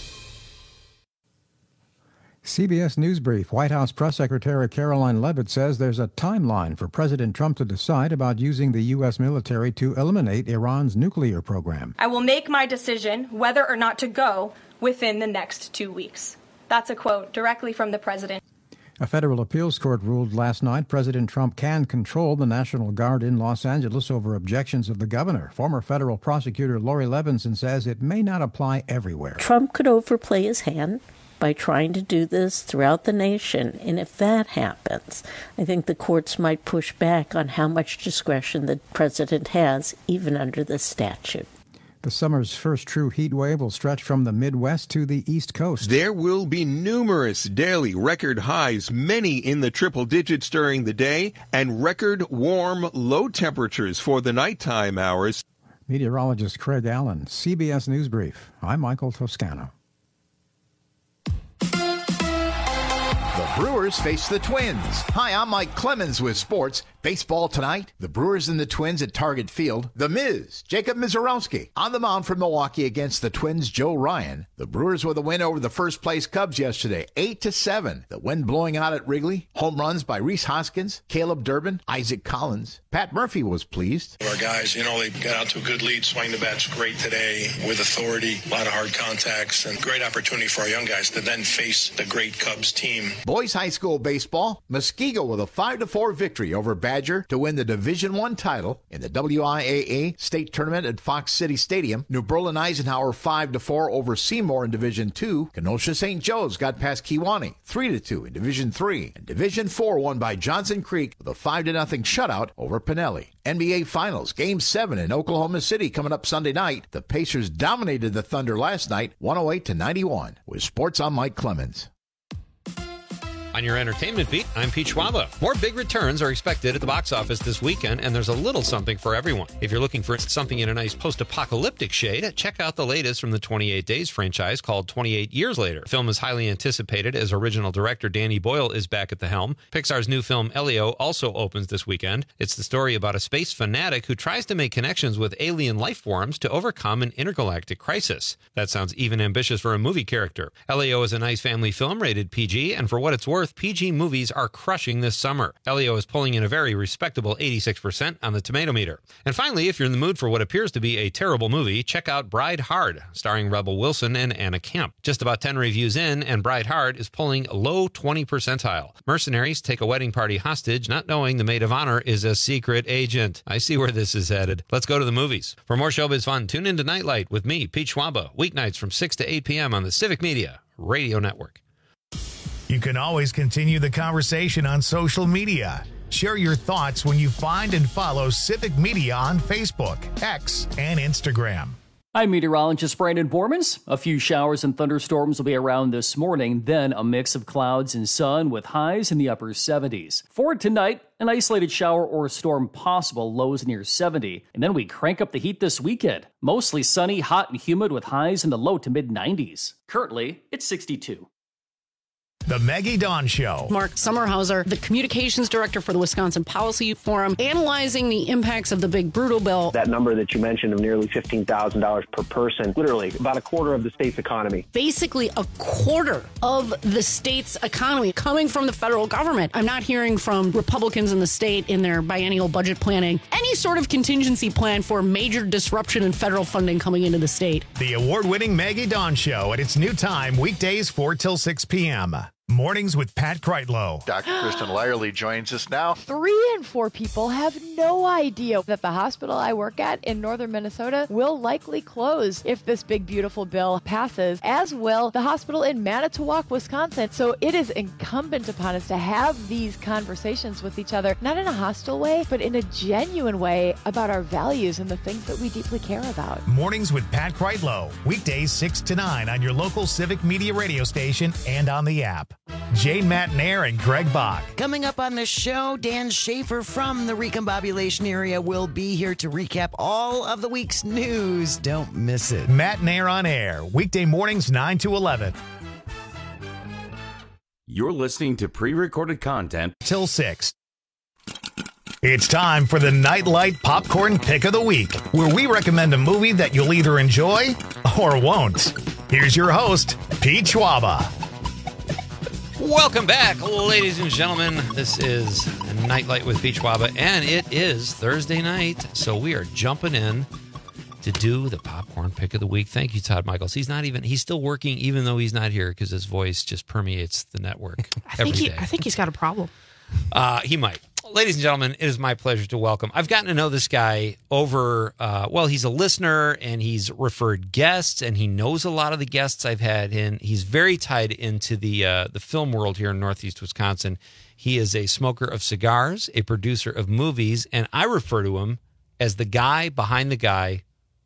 Speaker 2: C B S News Brief. White House Press Secretary Caroline Leavitt says there's a timeline for President Trump to decide about using the U S military to eliminate Iran's nuclear program.
Speaker 4: I will make my decision whether or not to go within the next two weeks. That's a quote directly from the president.
Speaker 2: A federal appeals court ruled last night President Trump can control the National Guard in Los Angeles over objections of the governor. Former federal prosecutor Lori Levinson says it may not apply everywhere.
Speaker 5: Trump could overplay his hand by trying to do this throughout the nation. And if that happens, I think the courts might push back on how much discretion the president has, even under the statute.
Speaker 2: The summer's first true heat wave will stretch from the Midwest to the East Coast.
Speaker 6: There will be numerous daily record highs, many in the triple digits during the day, and record warm, low temperatures for the nighttime hours.
Speaker 2: Meteorologist Craig Allen, C B S News Brief. I'm Michael Toscano.
Speaker 10: The Brewers face the Twins. Hi, I'm Mike Clemens with sports. Baseball tonight, the Brewers and the Twins at Target Field. The Miz, Jacob Mizorowski, on the mound for Milwaukee against the Twins' Joe Ryan. The Brewers with a win over the first-place Cubs yesterday, eight to seven. The wind blowing out at Wrigley. Home runs by Rhys Hoskins, Caleb Durbin, Isaac Collins. Pat Murphy was pleased.
Speaker 11: Our guys, you know, they got out to a good lead. Swing the bat's great today with authority, a lot of hard contacts, and great opportunity for our young guys to then face the great Cubs team.
Speaker 10: Boys high school baseball, Muskego with a five to four victory over Badger to win the Division One title in the W I A A state tournament at Fox City Stadium. New Berlin Eisenhower five to four over Seymour in Division Two. Kenosha Saint Joe's got past Kewanee three to two in Division Three. And Division Four won by Johnson Creek with a five to nothing shutout over Pinelli. N B A Finals, Game seven in Oklahoma City coming up Sunday night. The Pacers dominated the Thunder last night, one oh eight to ninety-one. With sports, I'm Mike Clemens.
Speaker 18: On your entertainment beat, I'm Pete Schwaba. More big returns are expected at the box office this weekend, and there's a little something for everyone. If you're looking for something in a nice post-apocalyptic shade, check out the latest from the twenty-eight Days franchise called twenty-eight Years Later. The film is highly anticipated as original director Danny Boyle is back at the helm. Pixar's new film Elio also opens this weekend. It's the story about a space fanatic who tries to make connections with alien life forms to overcome an intergalactic crisis. That sounds even ambitious for a movie character. Elio is a nice family film rated P G, and for what it's worth, P G movies are crushing this summer. Elio is pulling in a very respectable eighty-six percent on the tomato meter. And finally, if you're in the mood for what appears to be a terrible movie, check out Bride Hard, starring Rebel Wilson and Anna Camp. Just about ten reviews in, and Bride Hard is pulling low twenty percentile. Mercenaries take a wedding party hostage, not knowing the maid of honor is a secret agent. I see where this is headed. Let's go to the movies. For more showbiz fun, tune in to Nightlight with me, Pete Schwaba, weeknights from six to eight p.m. on the Civic Media Radio Network.
Speaker 1: You can always continue the conversation on social media. Share your thoughts when you find and follow Civic Media on Facebook, X, and Instagram.
Speaker 12: I'm meteorologist Brandon Bormans. A few showers and thunderstorms will be around this morning, then a mix of clouds and sun with highs in the upper seventies. For tonight, an isolated shower or storm possible, lows near seventy. And then we crank up the heat this weekend. Mostly sunny, hot, and humid with highs in the low to mid nineties. Currently, it's sixty-two.
Speaker 1: The Maggie Dawn Show.
Speaker 13: Mark Sommerhauser, the communications director for the Wisconsin Policy Forum, analyzing the impacts of the big brutal bill.
Speaker 7: That number that you mentioned of nearly fifteen thousand dollars per person, literally about a quarter of the state's economy.
Speaker 13: Basically a quarter of the state's economy coming from the federal government. I'm not hearing from Republicans in the state in their biennial budget planning any sort of contingency plan for major disruption in federal funding coming into the state.
Speaker 1: The award-winning Maggie Dawn Show at its new time, weekdays four till six p.m. Mornings with Pat Kreitlow.
Speaker 8: Doctor Kristen Lyerly joins us now.
Speaker 9: Three in four people have no idea that the hospital I work at in northern Minnesota will likely close if this big, beautiful bill passes, as will the hospital in Manitowoc, Wisconsin. So it is incumbent upon us to have these conversations with each other, not in a hostile way, but in a genuine way about our values and the things that we deeply care about.
Speaker 1: Mornings with Pat Kreitlow. Weekdays six to nine on your local Civic Media radio station and on the app. Jane Matnair and Greg Bach.
Speaker 21: Coming up on the show, Dan Schaefer from the recombobulation area will be here to recap all of the week's news. Don't miss it.
Speaker 1: Matnair on air, weekday mornings nine to eleven.
Speaker 17: You're listening to pre-recorded content
Speaker 1: Till six. It's time for the Nightlight Popcorn Pick of the Week, where we recommend a movie that you'll either enjoy or won't. Here's your host, Pete Schwaba.
Speaker 18: Welcome back, ladies and gentlemen. This is Nightlight with Pete Schwaba, and it is Thursday night, so we are jumping in to do the popcorn pick of the week. Thank you, Todd Michaels. He's not even, he's still working even though he's not here because his voice just permeates the network
Speaker 19: I
Speaker 18: every
Speaker 19: think he,
Speaker 18: day.
Speaker 19: I think he's got a problem.
Speaker 18: Uh, he might. Ladies and gentlemen, it is my pleasure to welcome. I've gotten to know this guy over, uh, well, he's a listener and he's referred guests and he knows a lot of the guests I've had in. He's very tied into the uh, the film world here in Northeast Wisconsin. He is a smoker of cigars, a producer of movies, and I refer to him as the guy behind the guy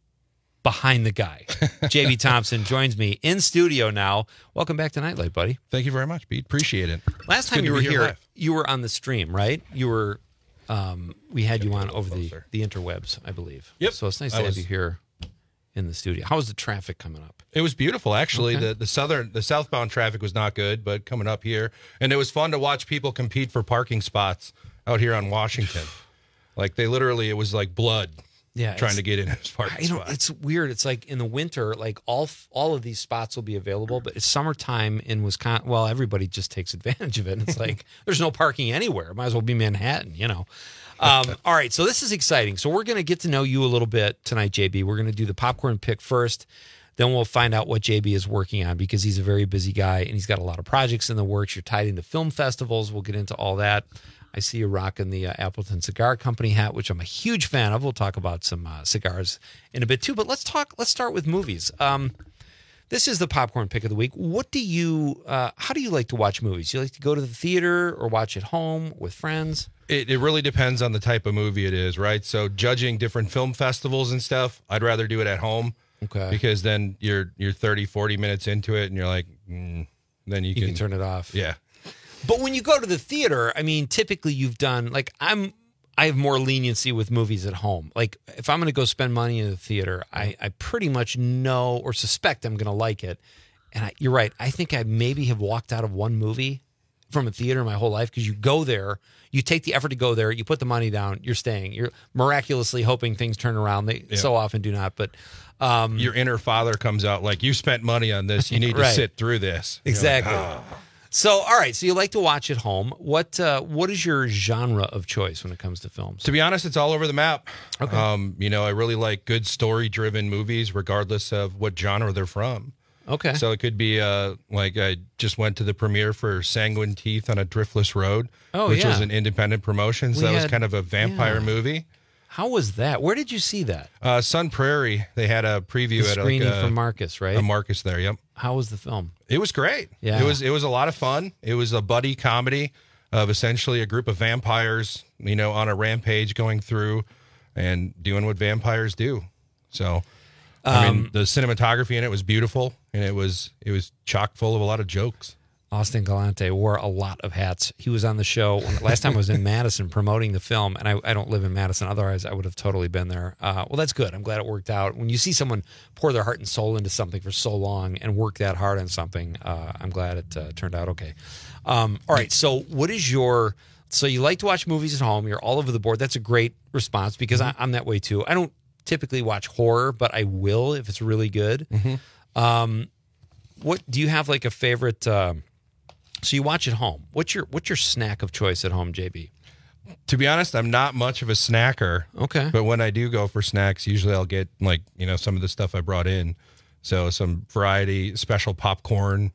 Speaker 18: behind the guy. J B Thompson joins me in studio now. Welcome back to Nightlight, buddy.
Speaker 14: Thank you very much, Pete. Appreciate it.
Speaker 18: Last time
Speaker 14: Good
Speaker 18: you
Speaker 14: to
Speaker 18: were
Speaker 14: be
Speaker 18: here,
Speaker 14: live.
Speaker 18: you were on the stream, right? You were, um, we had you on over the, the interwebs, I believe.
Speaker 14: Yep.
Speaker 18: So it's nice
Speaker 14: I
Speaker 18: to have
Speaker 14: was-
Speaker 18: you here in the studio. How was the traffic coming up?
Speaker 14: It was beautiful, actually.
Speaker 18: Okay.
Speaker 14: The the southern, the southbound traffic was not good, but coming up here, and it was fun to watch people compete for parking spots out here on Washington. Like they literally, it was like blood.
Speaker 18: Yeah,
Speaker 14: trying
Speaker 18: it's-
Speaker 14: to get in his parking
Speaker 18: You know,
Speaker 14: spot.
Speaker 18: it's weird. It's like in the winter, like all all of these spots will be available, but it's summertime in Wisconsin. Well, everybody just takes advantage of it. And it's like there's no parking anywhere. Might as well be Manhattan, you know. Um, all right, so this is exciting. So we're going to get to know you a little bit tonight, J B. We're going to do the popcorn pick first. Then we'll find out what J B is working on because he's a very busy guy and he's got a lot of projects in the works. You're tied into film festivals. We'll get into all that. I see you rocking the uh, Appleton Cigar Company hat, which I'm a huge fan of. We'll talk about some uh, cigars in a bit too. But let's talk. Let's start with movies. Um, this is the popcorn pick of the week. What do you? Uh, how do you like to watch movies? Do you like to go to the theater or watch at home with friends?
Speaker 14: It, it really depends on the type of movie it is, right? So judging different film festivals and stuff, I'd rather do it at home.
Speaker 18: Okay.
Speaker 14: Because then you're you're thirty, forty minutes into it and you're like, mm, then you,
Speaker 18: You can turn it off.
Speaker 14: Yeah.
Speaker 18: But when you go to the theater, I mean, typically you've done like I'm. I have more leniency with movies at home. Like if I'm going to go spend money in the theater, I, I pretty much know or suspect I'm going to like it. And I, you're right. I think I maybe have walked out of one movie from a theater my whole life because you go there, you take the effort to go there, you put the money down, you're staying. You're miraculously hoping things turn around. They
Speaker 14: Yeah.
Speaker 18: so often do not. But um,
Speaker 14: Your inner father comes out like, you spent money on this. You need to
Speaker 18: Right.
Speaker 14: sit through this. You're like,
Speaker 18: Exactly.
Speaker 14: "Ah."
Speaker 18: So, all right. So you like to watch at home. What uh, what is your genre of choice when it comes to films?
Speaker 14: To be honest, it's all over the map.
Speaker 18: Okay.
Speaker 14: Um, you know, I really like good story-driven movies, regardless of what genre they're from.
Speaker 18: Okay.
Speaker 14: So it could be uh, like I just went to the premiere for Sanguine Teeth on a Driftless Road,
Speaker 18: Oh,
Speaker 14: which
Speaker 18: yeah.
Speaker 14: was an independent promotion. So
Speaker 18: We
Speaker 14: that was
Speaker 18: had-
Speaker 14: kind of a vampire
Speaker 18: yeah.
Speaker 14: movie.
Speaker 18: How was that? Where did you see that?
Speaker 14: Uh, Sun Prairie, they had a preview
Speaker 18: The
Speaker 14: at
Speaker 18: screening
Speaker 14: like a,
Speaker 18: for Marcus, right?
Speaker 14: A Marcus there, yep.
Speaker 18: How was the film?
Speaker 14: It was great.
Speaker 18: Yeah.
Speaker 14: It was it was a lot of fun. It was a buddy comedy of essentially a group of vampires, you know, on a rampage going through and doing what vampires do. So I mean,
Speaker 18: Um,
Speaker 14: the cinematography in it was beautiful and it was it was chock full of a lot of jokes.
Speaker 18: Austin Galante wore a lot of hats. He was on the show when, last time I was in Madison promoting the film, and I, I don't live in Madison. Otherwise, I would have totally been there. Uh, well, that's good. I'm glad it worked out. When you see someone pour their heart and soul into something for so long and work that hard on something, uh, I'm glad it uh, turned out okay. Um, all right. So, what is your? So you like to watch movies at home? You're all over the board. That's a great response because I, I'm that way too. I don't typically watch horror, but I will if it's really good.
Speaker 14: Mm-hmm.
Speaker 18: Um, what do you have like a favorite? Um, So you watch at home. What's your what's your snack of choice at home, J B?
Speaker 14: To be honest, I'm not much of a snacker.
Speaker 18: Okay.
Speaker 14: But when I do go for snacks, usually I'll get like, you know, some of the stuff I brought in. So some variety, special popcorn,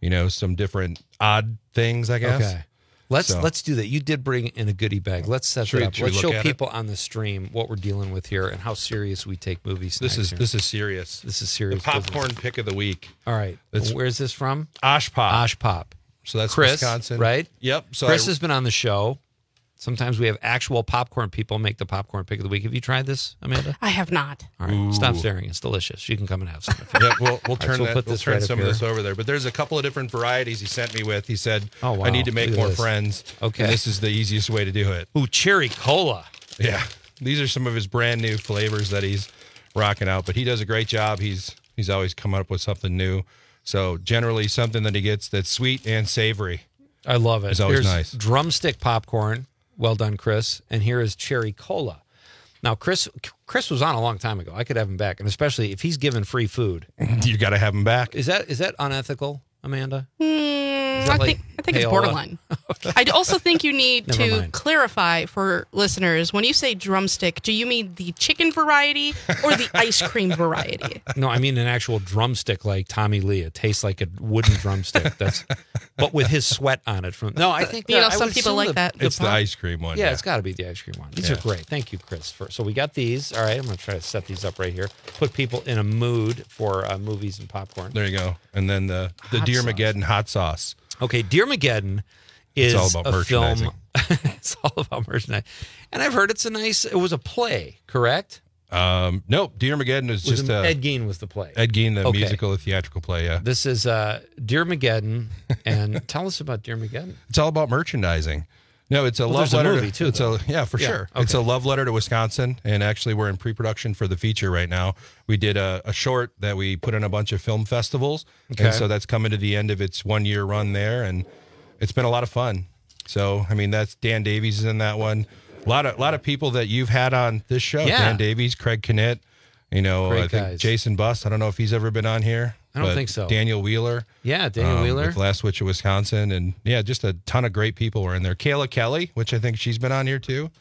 Speaker 14: you know, some different odd things, I guess.
Speaker 18: Okay. Let's
Speaker 14: So-
Speaker 18: let's do that. You did bring in a goodie bag. Let's set
Speaker 14: Should
Speaker 18: it
Speaker 14: we-
Speaker 18: up.
Speaker 14: should we
Speaker 18: Let's
Speaker 14: look
Speaker 18: show
Speaker 14: at it?
Speaker 18: people on the stream what we're dealing with here and how serious we take movies.
Speaker 14: This is this is serious.
Speaker 18: This is serious.
Speaker 14: The popcorn
Speaker 18: business.
Speaker 14: pick of the week.
Speaker 18: All right.
Speaker 14: It's
Speaker 18: Where's this from?
Speaker 14: Osh Pop.
Speaker 18: Osh Pop.
Speaker 14: So that's
Speaker 18: Chris,
Speaker 14: Wisconsin,
Speaker 18: right?
Speaker 14: Yep. So
Speaker 18: Chris
Speaker 14: I-
Speaker 18: has been on the show. Sometimes we have actual popcorn people make the popcorn pick of the week. Have you tried this, Amanda?
Speaker 19: I have not.
Speaker 18: All right.
Speaker 14: Ooh.
Speaker 18: Stop staring. It's delicious. You can come and have some.
Speaker 14: Yep, we'll, we'll
Speaker 18: All right,
Speaker 14: turn
Speaker 18: so
Speaker 14: that.
Speaker 18: put
Speaker 14: We'll
Speaker 18: this
Speaker 14: turn
Speaker 18: right up
Speaker 14: some of
Speaker 18: here.
Speaker 14: this over there. But there's a couple of different varieties he sent me with. He said,
Speaker 18: Oh, wow.
Speaker 14: I need to make
Speaker 18: Look at
Speaker 14: more
Speaker 18: this.
Speaker 14: friends.
Speaker 18: Okay.
Speaker 14: And this is the easiest way to do it.
Speaker 18: Ooh, cherry cola.
Speaker 14: Yeah. These are some of his brand new flavors that he's rocking out. But he does a great job. He's he's always coming up with something new. So generally something that he gets that's sweet and savory.
Speaker 18: I love it.
Speaker 14: It's always
Speaker 18: Here's
Speaker 14: nice.
Speaker 18: drumstick popcorn. Well done, Chris. And here is cherry cola. Now, Chris Chris was on a long time ago. I could have him back, and especially if he's given free food.
Speaker 14: You got to have him back.
Speaker 18: Is that is that unethical, Amanda?
Speaker 19: Mm,
Speaker 18: Is
Speaker 19: I
Speaker 18: that
Speaker 19: think
Speaker 18: like
Speaker 19: I think it's
Speaker 18: payola?
Speaker 19: borderline. I also think you need
Speaker 18: Never
Speaker 19: to
Speaker 18: mind.
Speaker 19: clarify for listeners, when you say drumstick, do you mean the chicken variety or the ice cream variety?
Speaker 18: No, I mean an actual drumstick like Tommy Lee. It tastes like a wooden drumstick. That's but with his sweat on it. From no, I think
Speaker 19: You know,
Speaker 18: I
Speaker 19: some
Speaker 18: would
Speaker 19: people
Speaker 18: assume
Speaker 19: like
Speaker 18: the-
Speaker 19: that.
Speaker 14: It's the
Speaker 18: pop-
Speaker 14: ice cream one.
Speaker 18: Yeah,
Speaker 14: Yeah.
Speaker 18: it's got to be the ice cream one. These
Speaker 14: Yeah.
Speaker 18: are great. Thank you, Chris. For, so we got these. All right, I'm going to try to set these up right here. Put people in a mood for uh, movies and popcorn.
Speaker 14: There you go. And then the, the
Speaker 18: Hot
Speaker 14: Dear
Speaker 18: sauce.
Speaker 14: Mageddon hot sauce.
Speaker 18: Okay, Dear Mageddon is
Speaker 14: It's all about
Speaker 18: a film.
Speaker 14: merchandising.
Speaker 18: It's all about merchandising. And I've heard it's a nice, it was a play, correct?
Speaker 14: Um, nope. Dear Mageddon is
Speaker 18: Was
Speaker 14: just
Speaker 18: it-
Speaker 14: a
Speaker 18: Ed Gein was the play.
Speaker 14: Ed Gein, the
Speaker 18: Okay.
Speaker 14: musical, the theatrical play. Yeah.
Speaker 18: This is uh, Dear Mageddon. And tell us about Dear Mageddon.
Speaker 14: It's all about merchandising. No, it's a
Speaker 18: Well,
Speaker 14: love
Speaker 18: there's a
Speaker 14: letter.
Speaker 18: movie,
Speaker 14: to,
Speaker 18: too,
Speaker 14: it's
Speaker 18: though.
Speaker 14: a yeah, for
Speaker 18: Yeah,
Speaker 14: sure.
Speaker 18: okay.
Speaker 14: It's a love letter to Wisconsin, and actually, we're in pre-production for the feature right now. We did a, a short that we put in a bunch of film festivals,
Speaker 18: Okay.
Speaker 14: and so that's coming to the end of its one-year run there, and it's been a lot of fun. So, I mean, that's Dan Davies is in that one. A lot of a lot of people that you've had on this show:
Speaker 18: Yeah.
Speaker 14: Dan Davies, Craig Knitt. You know,
Speaker 18: Great
Speaker 14: I think
Speaker 18: guys.
Speaker 14: Jason Buss. I don't know if he's ever been on here.
Speaker 18: I don't
Speaker 14: but
Speaker 18: think so.
Speaker 14: Daniel Wheeler.
Speaker 18: Yeah, Daniel
Speaker 14: um,
Speaker 18: Wheeler.
Speaker 14: with Last Witch of Wisconsin, and yeah, just a ton of great people were in there. Kayla Kelly, which I think she's been on here too.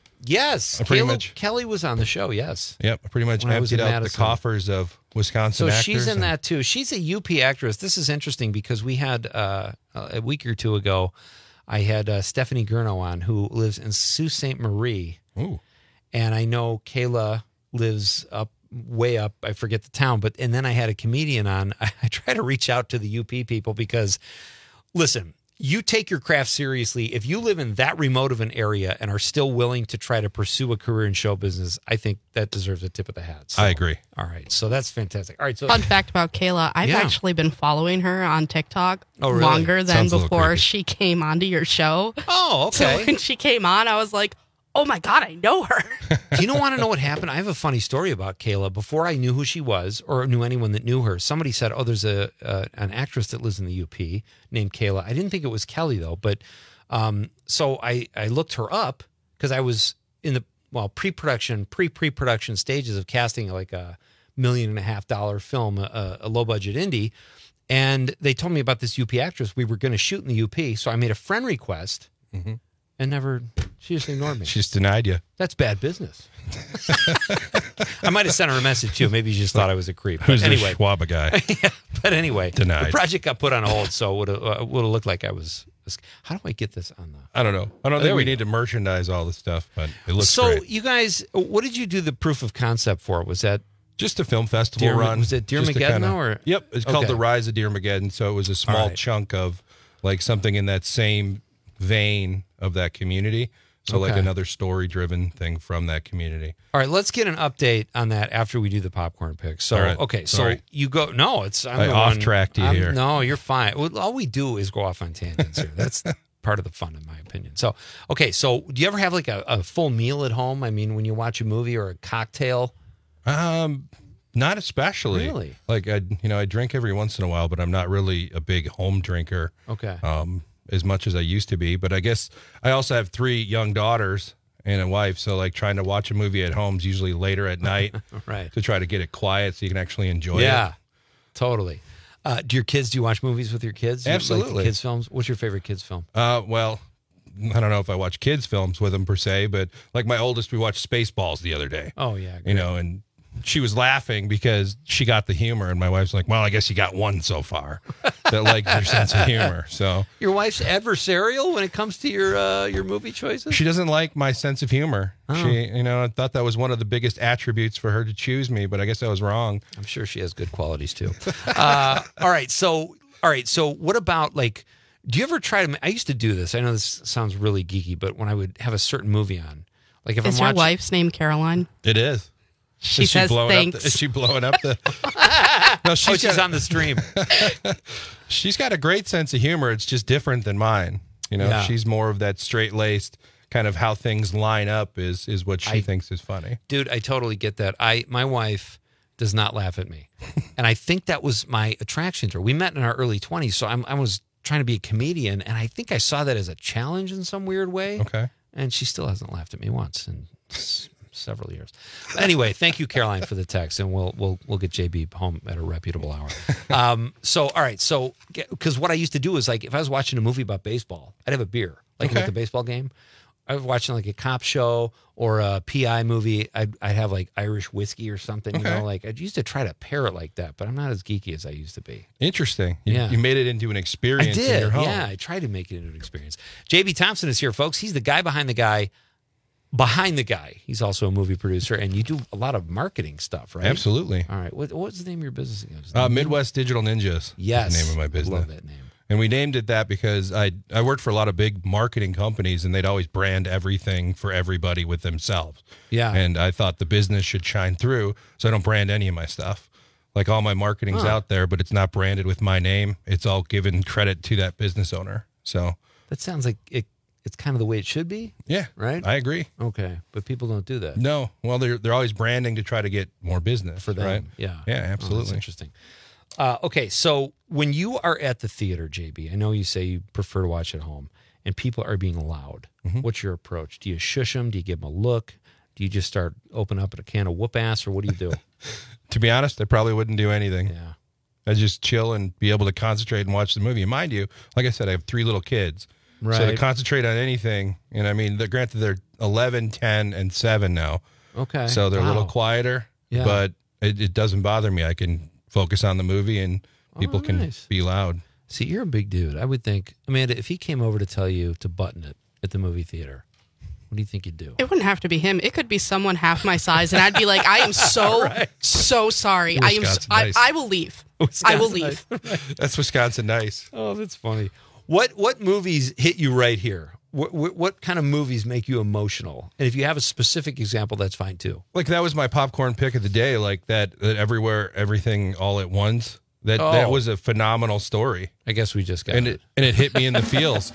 Speaker 18: Yes.
Speaker 14: I pretty
Speaker 18: Caleb
Speaker 14: much-
Speaker 18: Kelly was on the show, yes.
Speaker 14: Yep, I pretty much
Speaker 18: When I was
Speaker 14: emptied
Speaker 18: in
Speaker 14: out the
Speaker 18: Madison.
Speaker 14: coffers of Wisconsin
Speaker 18: So
Speaker 14: actors.
Speaker 18: she's in
Speaker 14: and-
Speaker 18: that too. She's a U P actress. This is interesting because we had uh, a week or two ago, I had uh, Stephanie Gurno on, who lives in Sault Ste. Marie.
Speaker 14: Ooh.
Speaker 18: And I know Kayla lives up way up. I forget the town, but and then I had a comedian on. I, I try to reach out to the U P people because, listen, you take your craft seriously. If you live in that remote of an area and are still willing to try to pursue a career in show business, I think that deserves a tip of the hat. So,
Speaker 14: I agree.
Speaker 18: All right, so that's fantastic. All right, so
Speaker 19: Fun fact about Kayla, I've
Speaker 18: Yeah.
Speaker 19: actually been following her on TikTok
Speaker 18: Oh, really?
Speaker 19: longer than
Speaker 14: Sounds a little
Speaker 19: before
Speaker 14: creepy.
Speaker 19: she came onto your show.
Speaker 18: Oh,
Speaker 19: So
Speaker 18: okay.
Speaker 19: when she came on, I was like, oh my God, I know her.
Speaker 18: Do you know, want to know what happened? I have a funny story about Kayla. Before I knew who she was or knew anyone that knew her, somebody said, oh, there's a uh, an actress that lives in the U P named Kayla. I didn't think it was Kelly, though. But um, so I, I looked her up because I was in the, well, pre-production, pre-pre-production stages of casting like a million and a half dollar film, a, a low-budget indie. And they told me about this U P actress. We were going to shoot in the U P. So I made a friend request
Speaker 14: Mm-hmm.
Speaker 18: and never, she just ignored me.
Speaker 14: She just denied you.
Speaker 18: That's bad business. I might have sent her a message too. Maybe she just thought I was a creep. But
Speaker 14: Who's
Speaker 18: anyway,
Speaker 14: the Schwab guy?
Speaker 18: yeah, but anyway,
Speaker 14: Denied.
Speaker 18: the project got put on hold, so it would have uh, would have looked like I was. How do I get this on the?
Speaker 14: I don't know. I don't
Speaker 18: Oh, there
Speaker 14: think we,
Speaker 18: we
Speaker 14: need to merchandise all this stuff, but it looks
Speaker 18: so
Speaker 14: great.
Speaker 18: you guys, what did you do the proof of concept for? Was that
Speaker 14: Just a film festival
Speaker 18: Dear,
Speaker 14: run.
Speaker 18: Was it Dear
Speaker 14: just to
Speaker 18: Mageddon
Speaker 14: kinda-
Speaker 18: or?
Speaker 14: Yep, it's called
Speaker 18: Okay.
Speaker 14: The Rise of Dear Mageddon. So it was a small
Speaker 18: All right.
Speaker 14: chunk of like something in that same vein of that community. So like
Speaker 18: Okay.
Speaker 14: another story-driven thing from that community.
Speaker 18: All right, let's get an update on that after we do the popcorn pick. So,
Speaker 14: All right.
Speaker 18: okay, so
Speaker 14: Sorry.
Speaker 18: you go. No, it's I'm
Speaker 14: I
Speaker 18: the
Speaker 14: off-tracked
Speaker 18: one-
Speaker 14: you
Speaker 18: I'm-
Speaker 14: here.
Speaker 18: No, you're fine. Well, all we do is go off on tangents here. That's part of the fun, in my opinion. So, okay, so do you ever have like a, a full meal at home? I mean, when you watch a movie or a cocktail?
Speaker 14: Um, not especially.
Speaker 18: Really?
Speaker 14: Like I, you know, I drink every once in a while, but I'm not really a big home drinker.
Speaker 18: Okay.
Speaker 14: Um, as much as I used to be, but I guess I also have three young daughters and a wife, so like trying to watch a movie at home is usually later at night,
Speaker 18: Right.
Speaker 14: To try to get it quiet so you can actually enjoy
Speaker 18: Yeah,
Speaker 14: it.
Speaker 18: totally. Uh, do your kids? Do you watch movies with your kids? Do you like the
Speaker 14: Absolutely.
Speaker 18: kids films. What's your favorite kids film?
Speaker 14: Uh, well, I don't know if I watch kids films with them per se, but like my oldest, we watched Spaceballs the other day.
Speaker 18: Oh yeah,
Speaker 14: You
Speaker 18: great.
Speaker 14: know, and she was laughing because she got the humor, and my wife's like, well, I guess you got one so far that likes your sense of humor. So
Speaker 18: your wife's adversarial when it comes to your uh, your movie choices?
Speaker 14: She doesn't like my sense of humor.
Speaker 18: Oh.
Speaker 14: She, you know, I thought that was one of the biggest attributes for her to choose me, but I guess I was wrong.
Speaker 18: I'm sure she has good qualities too. uh, all right, so all right, so what about like? Do you ever try to? I used to do this. I know this sounds really geeky, but when I would have a certain movie on, like if
Speaker 19: Is
Speaker 18: I'm
Speaker 19: your
Speaker 18: watching,
Speaker 19: wife's name Caroline?
Speaker 14: It is.
Speaker 19: She
Speaker 14: is
Speaker 19: says
Speaker 14: she blowing
Speaker 19: thanks.
Speaker 14: Up the, is she blowing up the? No, she's,
Speaker 18: oh, she's
Speaker 14: got,
Speaker 18: on the stream.
Speaker 14: She's got a great sense of humor. It's just different than mine. You know,
Speaker 18: Yeah.
Speaker 14: she's more of that straight laced kind of how things line up is is what she
Speaker 18: I-
Speaker 14: thinks is funny.
Speaker 18: Dude, I totally get that. I my wife does not laugh at me, and I think that was my attraction to her. We met in our early twenties, so I'm, I was trying to be a comedian, and I think I saw that as a challenge in some weird way.
Speaker 14: Okay,
Speaker 18: and she still hasn't laughed at me once in s- several years. But anyway, thank you, Caroline, for the text, and we'll we'll we'll get J B home at a reputable hour. Um, so all right, so because what I used to do is like if I was watching a movie about baseball, I'd have a beer, like
Speaker 14: Okay.
Speaker 18: at the baseball game. I was watching like a cop show or a P I movie. I'd, I'd have like Irish whiskey or something, you
Speaker 14: Okay.
Speaker 18: know, like I used to try to pair it like that, but I'm not as geeky as I used to be.
Speaker 14: Interesting. You,
Speaker 18: Yeah.
Speaker 14: you made it into an
Speaker 18: I
Speaker 14: experience in
Speaker 18: did.
Speaker 14: your home.
Speaker 18: Yeah, I tried to make it into an experience. J B Thompson is here, folks. He's the guy behind the guy behind the guy. He's also a movie producer, and you do a lot of marketing stuff, right?
Speaker 14: Absolutely.
Speaker 18: All right. What, what's the name of your business again? Is it
Speaker 14: Uh,
Speaker 18: name?
Speaker 14: Midwest Digital Ninjas.
Speaker 18: Yes.
Speaker 14: Is the name of my business.
Speaker 18: Love that name.
Speaker 14: And we named it that because I I worked for a lot of big marketing companies, and they'd always brand everything for everybody with themselves.
Speaker 18: Yeah.
Speaker 14: And I thought the business should shine through, so I don't brand any of my stuff. Like all my marketing's
Speaker 18: Huh.
Speaker 14: out there, but it's not branded with my name. It's all given credit to that business owner. So
Speaker 18: That sounds like it. It's kind of the way it should be.
Speaker 14: yeah,
Speaker 18: Right.
Speaker 14: I agree.
Speaker 18: Okay, but people don't do that.
Speaker 14: No, well, they're they're always branding to try to get more business
Speaker 18: For them,
Speaker 14: right?
Speaker 18: yeah.
Speaker 14: yeah,
Speaker 18: Oh, that's
Speaker 14: absolutely.
Speaker 18: interesting. Uh, okay, so when you are at the theater, J B, I know you say you prefer to watch at home, and people are being loud.
Speaker 14: Mm-hmm.
Speaker 18: What's your approach? Do you shush them? Do you give them a look? Do you just start open up a can of whoop ass, or what do you do?
Speaker 14: To be honest, I probably wouldn't do anything.
Speaker 18: Yeah.
Speaker 14: I'd just chill and be able to concentrate and watch the movie. And mind you, like I said, I have three little kids. So to
Speaker 18: Right.
Speaker 14: concentrate on anything, and I mean, they're granted they're eleven, ten, and seven now.
Speaker 18: Okay.
Speaker 14: So they're a little
Speaker 18: Wow.
Speaker 14: quieter,
Speaker 18: Yeah.
Speaker 14: but it, it doesn't bother me. I can focus on the movie and people
Speaker 18: Oh,
Speaker 14: can
Speaker 18: nice.
Speaker 14: be loud.
Speaker 18: See, you're a big dude. I would think, Amanda, if he came over to tell you to button it at the movie theater, what do you think you'd do?
Speaker 19: It wouldn't have to be him. It could be someone half my size, and I'd be like, "I am so
Speaker 18: Right.
Speaker 19: so sorry. I am.
Speaker 14: Wisconsin
Speaker 19: I,
Speaker 14: nice.
Speaker 19: I will leave. I will
Speaker 18: Wisconsin
Speaker 19: leave."
Speaker 14: That's Wisconsin nice.
Speaker 18: Oh, that's funny. What what movies hit you right here? What, what what kind of movies make you emotional? And if you have a specific example, that's fine too.
Speaker 14: Like that was my popcorn pick of the day. Like that, that everywhere, everything, all at once. That
Speaker 18: Oh.
Speaker 14: that was a phenomenal story,
Speaker 18: I guess we just got
Speaker 14: and
Speaker 18: it.
Speaker 14: it and it hit me in the feels.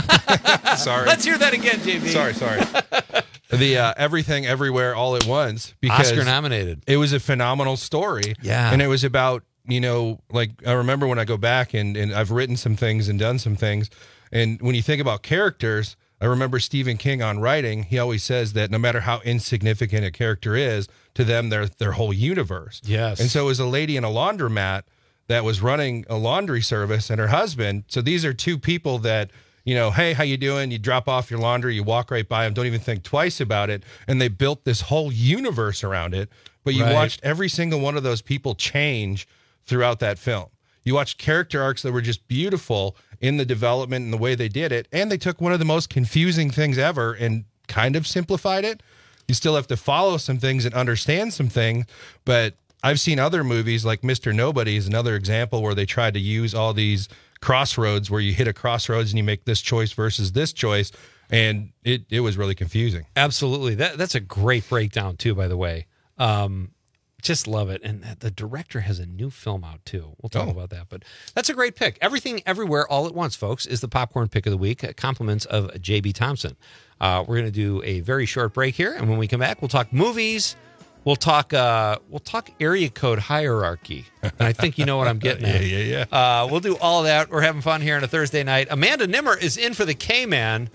Speaker 14: Sorry.
Speaker 18: Let's hear that again, J B.
Speaker 14: Sorry, sorry. The uh, Everything Everywhere All at Once, because
Speaker 18: Oscar nominated.
Speaker 14: it was a phenomenal story.
Speaker 18: Yeah.
Speaker 14: And it was about, you know, like I remember when I go back and, and I've written some things and done some things. And when you think about characters, I remember Stephen King on writing, he always says that no matter how insignificant a character is, to them, they're their whole universe.
Speaker 18: Yes.
Speaker 14: And so it was a lady in a laundromat that was running a laundry service, and her husband. So these are two people that, you know, hey, how you doing? You drop off your laundry, you walk right by them, don't even think twice about it. And they built this whole universe around it. But you
Speaker 18: Right.
Speaker 14: watched every single one of those people change throughout that film. You watched character arcs that were just beautiful in the development and the way they did it. And they took one of the most confusing things ever and kind of simplified it. You still have to follow some things and understand some things, but I've seen other movies like Mister Nobody is another example where they tried to use all these crossroads where you hit a crossroads and you make this choice versus this choice, and it, it was really confusing.
Speaker 18: Absolutely. That that's a great breakdown too, by the way. Um, just love it. And the director has a new film out too. We'll talk
Speaker 14: Oh.
Speaker 18: about that. But that's a great pick. Everything Everywhere All at Once, folks, is the popcorn pick of the week. Compliments of J B Thompson. Uh, we're going to do a very short break here, and when we come back, we'll talk movies. We'll talk. Uh, we'll talk area code hierarchy, and I think you know what I'm getting at.
Speaker 14: Yeah, yeah,
Speaker 18: yeah. Uh, we'll do all of that. We're having fun here on a Thursday night. Amanda Nimmer is in for the K-Man,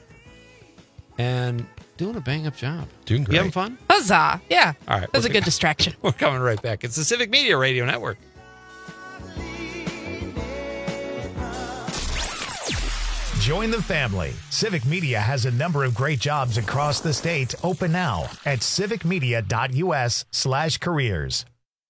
Speaker 18: and doing a bang up job.
Speaker 14: Doing great.
Speaker 18: You having fun?
Speaker 19: Huzzah! Yeah.
Speaker 18: All right,
Speaker 19: That's a
Speaker 18: we're-
Speaker 19: good distraction.
Speaker 18: We're coming right back. It's the Civic Media Radio Network.
Speaker 1: Join the family. Civic Media has a number of great jobs across the state open now at civicmedia.us slash careers.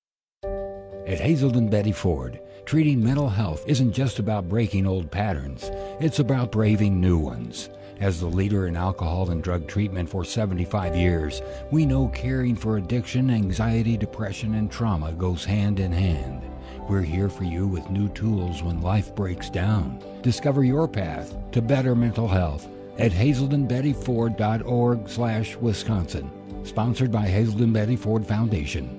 Speaker 15: At Hazelden Betty Ford, treating mental health isn't just about breaking old patterns. It's about braving new ones. As the leader in alcohol and drug treatment for seventy-five years, we know caring for addiction, anxiety, depression, and trauma goes hand in hand. We're here for you with new tools when life breaks down. Discover your path to better mental health at hazelden betty ford dot org slash Wisconsin. Sponsored by Hazelden Betty Ford Foundation.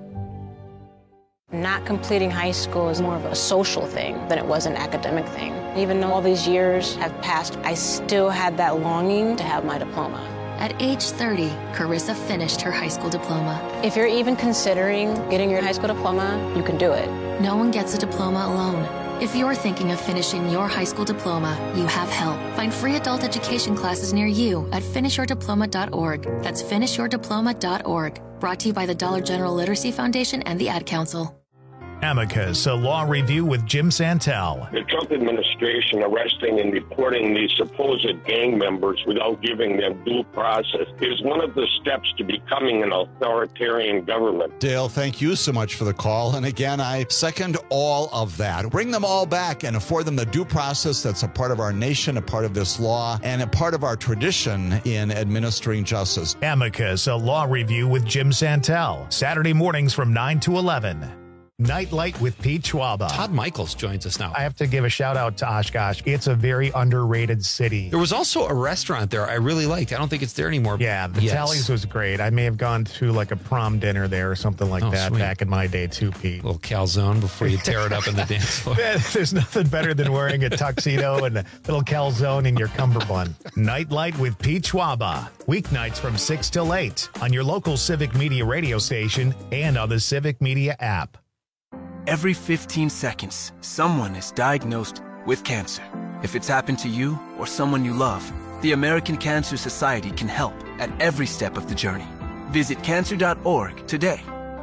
Speaker 16: Not completing high school is more of a social thing than it was an academic thing. Even though all these years have passed, I still had that longing to have my diploma.
Speaker 20: At age thirty, Carissa finished her high school diploma.
Speaker 16: If you're even considering getting your high school diploma, you can do it.
Speaker 20: No one gets a diploma alone. If you're thinking of finishing your high school diploma, you have help. Find free adult education classes near you at finish your diploma dot org. That's finish your diploma dot org. Brought to you by the Dollar General Literacy Foundation and the Ad Council.
Speaker 1: Amicus, a law review with Jim Santel.
Speaker 22: The Trump administration arresting and deporting these supposed gang members without giving them due process is one of the steps to becoming an authoritarian government.
Speaker 10: Dale, thank you so much for the call. And again, I second all of that. Bring them all back and afford them the due process that's a part of our nation, a part of this law, and a part of our tradition in administering justice.
Speaker 1: Amicus, a law review with Jim Santel. Saturday mornings from nine to eleven. Nightlight with Pete Schwaba.
Speaker 18: Todd Michaels joins us now.
Speaker 1: I have to give a shout out to Oshkosh. It's a very underrated city.
Speaker 18: There was also a restaurant there I really liked. I don't think it's there anymore.
Speaker 1: Yeah, the
Speaker 18: yes.
Speaker 1: Tallies was great. I may have gone to like a prom dinner there or something like
Speaker 18: oh,
Speaker 1: that
Speaker 18: sweet.
Speaker 1: back in my day too, Pete.
Speaker 18: A little calzone before you tear it up in the dance floor.
Speaker 1: There's nothing better than wearing a tuxedo and a little calzone in your cummerbund. Nightlight with Pete Schwaba. Weeknights from six till eight on your local Civic Media radio station and on the Civic Media app.
Speaker 23: Every fifteen seconds, someone is diagnosed with cancer. If it's happened to you or someone you love, the American Cancer Society can help at every step of the journey. Visit cancer dot org today.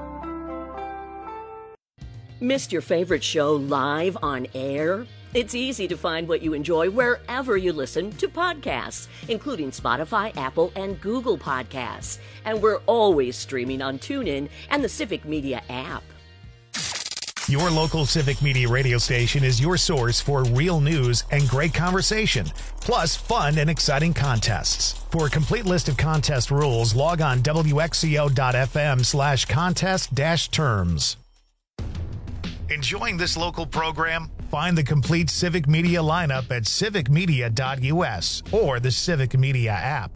Speaker 27: Missed your favorite show live on air? It's easy to find what you enjoy wherever you listen to podcasts, including Spotify, Apple, and Google Podcasts. And we're always streaming on TuneIn and the Civic Media app.
Speaker 1: Your local Civic Media radio station is your source for real news and great conversation, plus fun and exciting contests. For a complete list of contest rules, log on W X C O dot F M slash contest dash terms. Enjoying this local program? Find the complete Civic Media lineup at civic media dot U S or the Civic Media app.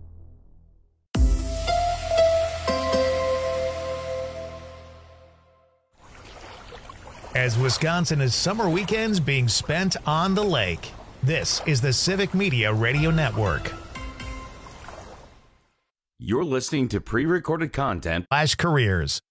Speaker 1: As Wisconsin is summer weekends being spent on the lake, this is the Civic Media Radio Network.
Speaker 17: You're listening to pre-recorded content.
Speaker 1: Slash careers.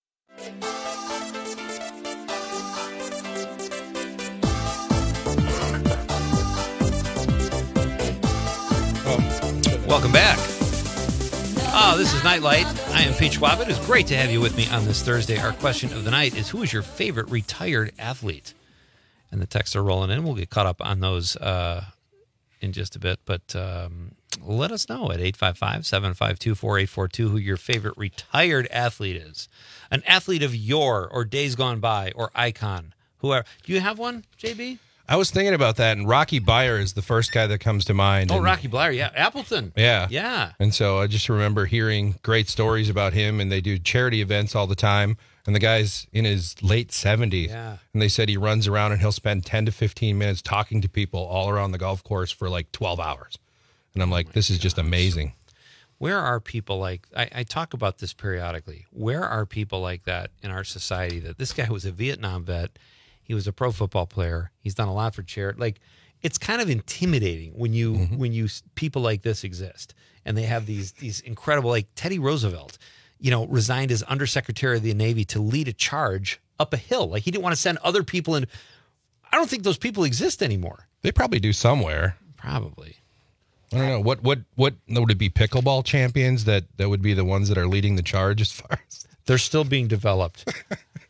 Speaker 18: Welcome back. Oh, this is Nightlight. I am Pete Schwab. It is great to have you with me on this Thursday. Our question of the night is, who is your favorite retired athlete? And the texts are rolling in. We'll get caught up on those uh, in just a bit. But um, let us know at eight five five, seven five two, four eight four two who your favorite retired athlete is. An athlete of yore or days gone by or icon. Whoever. Do you have one, J B?
Speaker 14: I was thinking about that, and Rocky Bleier is the first guy that comes to mind.
Speaker 18: Oh,
Speaker 14: and,
Speaker 18: Rocky Bleier, yeah. Appleton.
Speaker 14: Yeah.
Speaker 18: Yeah.
Speaker 14: And so I just remember hearing great stories about him, and they do charity events all the time. And the guy's in his late seventies.
Speaker 18: Yeah.
Speaker 14: And they said he runs around and he'll spend ten to fifteen minutes talking to people all around the golf course for like twelve hours. And I'm like, oh this is gosh. just amazing.
Speaker 18: Where are people like, I, I talk about this periodically. Where are people like that in our society? That this guy was a Vietnam vet. He was a pro football player. He's done a lot for charity. Like, it's kind of intimidating when you mm-hmm. when you people like this exist, and they have these these incredible, like Teddy Roosevelt, you know, resigned as Undersecretary of the Navy to lead a charge up a hill. Like, he didn't want to send other people in. I don't think those people exist anymore.
Speaker 14: They probably do somewhere.
Speaker 18: Probably.
Speaker 14: I don't know. What what what would it be? Pickleball champions that that would be the ones that are leading the charge as far as
Speaker 18: they're still being developed.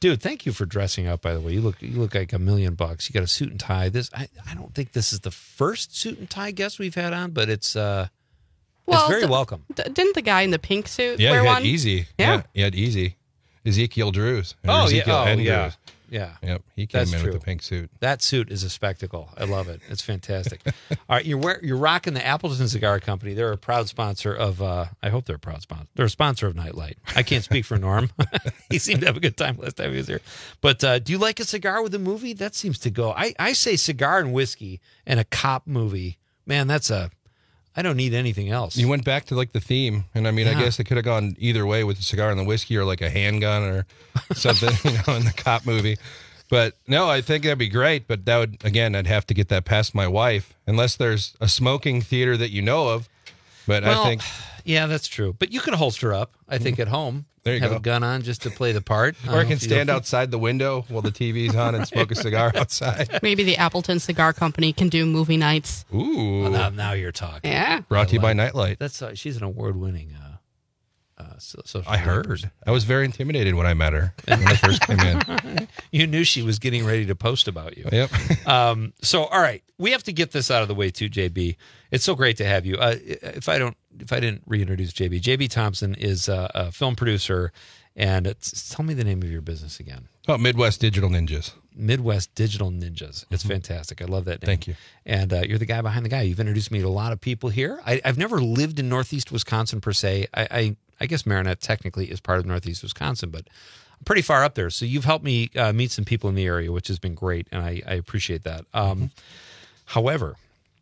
Speaker 18: Dude, thank you for dressing up, by the way. You look you look like a million bucks. You got a suit and tie. This I, I don't think this is the first suit and tie guest we've had on, but it's uh
Speaker 19: Well,
Speaker 18: it's very
Speaker 19: d-
Speaker 18: welcome.
Speaker 19: D- didn't the guy in the pink suit
Speaker 14: Yeah,
Speaker 19: wear
Speaker 14: he had
Speaker 19: one?
Speaker 14: Easy.
Speaker 19: Yeah.
Speaker 14: yeah, he had Easy. Ezekiel Drews. Or
Speaker 18: Oh,
Speaker 14: Ezekiel
Speaker 18: yeah. Oh,
Speaker 14: N.
Speaker 18: yeah.
Speaker 14: Drews.
Speaker 18: Yeah.
Speaker 14: Yep. He came
Speaker 18: That's
Speaker 14: in
Speaker 18: true.
Speaker 14: with the pink suit.
Speaker 18: That suit is a spectacle. I love it. It's fantastic. All right, you're wear, you're rocking the Appleton Cigar Company. They're a proud sponsor of. Uh, I hope they're a proud sponsor. They're a sponsor of Nightlight. I can't speak for Norm. He seemed to have a good time last time he was here. But uh, do you like a cigar with a movie? That seems to go. I I say cigar and whiskey and a cop movie. Man, that's a. I don't need anything else.
Speaker 14: You went back to like the theme, and I mean,
Speaker 18: Yeah.
Speaker 14: I guess it could have gone either way with the cigar and the whiskey, or like a handgun or something, you know, in the cop movie. But no, I think that'd be great. But that would, again, I'd have to get that past my wife, unless there's a smoking theater that you know of. But
Speaker 18: Well,
Speaker 14: I think,
Speaker 18: yeah, that's true. But you could holster up. I think at home.
Speaker 14: There you
Speaker 18: have
Speaker 14: go.
Speaker 18: a gun on just to play the part.
Speaker 14: or I
Speaker 18: don't
Speaker 14: can
Speaker 18: know if you-
Speaker 14: stand outside the window while the T V's on and smoke a cigar outside.
Speaker 19: Maybe the Appleton Cigar Company can do movie nights.
Speaker 14: Ooh.
Speaker 18: Well, now, now you're talking.
Speaker 19: Yeah.
Speaker 14: Brought to you by Nightlight.
Speaker 18: That's uh, she's an award-winning. Uh, uh, so, social
Speaker 14: I
Speaker 18: media
Speaker 14: heard.
Speaker 18: person.
Speaker 14: I was very intimidated when I met her when I first came in.
Speaker 18: You knew she was getting ready to post about you.
Speaker 14: Yep.
Speaker 18: Um, so, all right, we have to get this out of the way too, J B. It's so great to have you. Uh, if I don't, if I didn't reintroduce J B, J B Thompson is a, a film producer, and it's, tell me the name of your business again.
Speaker 14: Oh, Midwest Digital Ninjas.
Speaker 18: Midwest Digital Ninjas. It's fantastic. I love that name.
Speaker 14: Thank you.
Speaker 18: And uh, you're the guy behind the guy. You've introduced me to a lot of people here. I, I've never lived in Northeast Wisconsin per se. I, I, I guess Marinette technically is part of Northeast Wisconsin, but I'm pretty far up there. So you've helped me uh, meet some people in the area, which has been great, and I, I appreciate that. Um,
Speaker 14: Mm-hmm.
Speaker 18: However,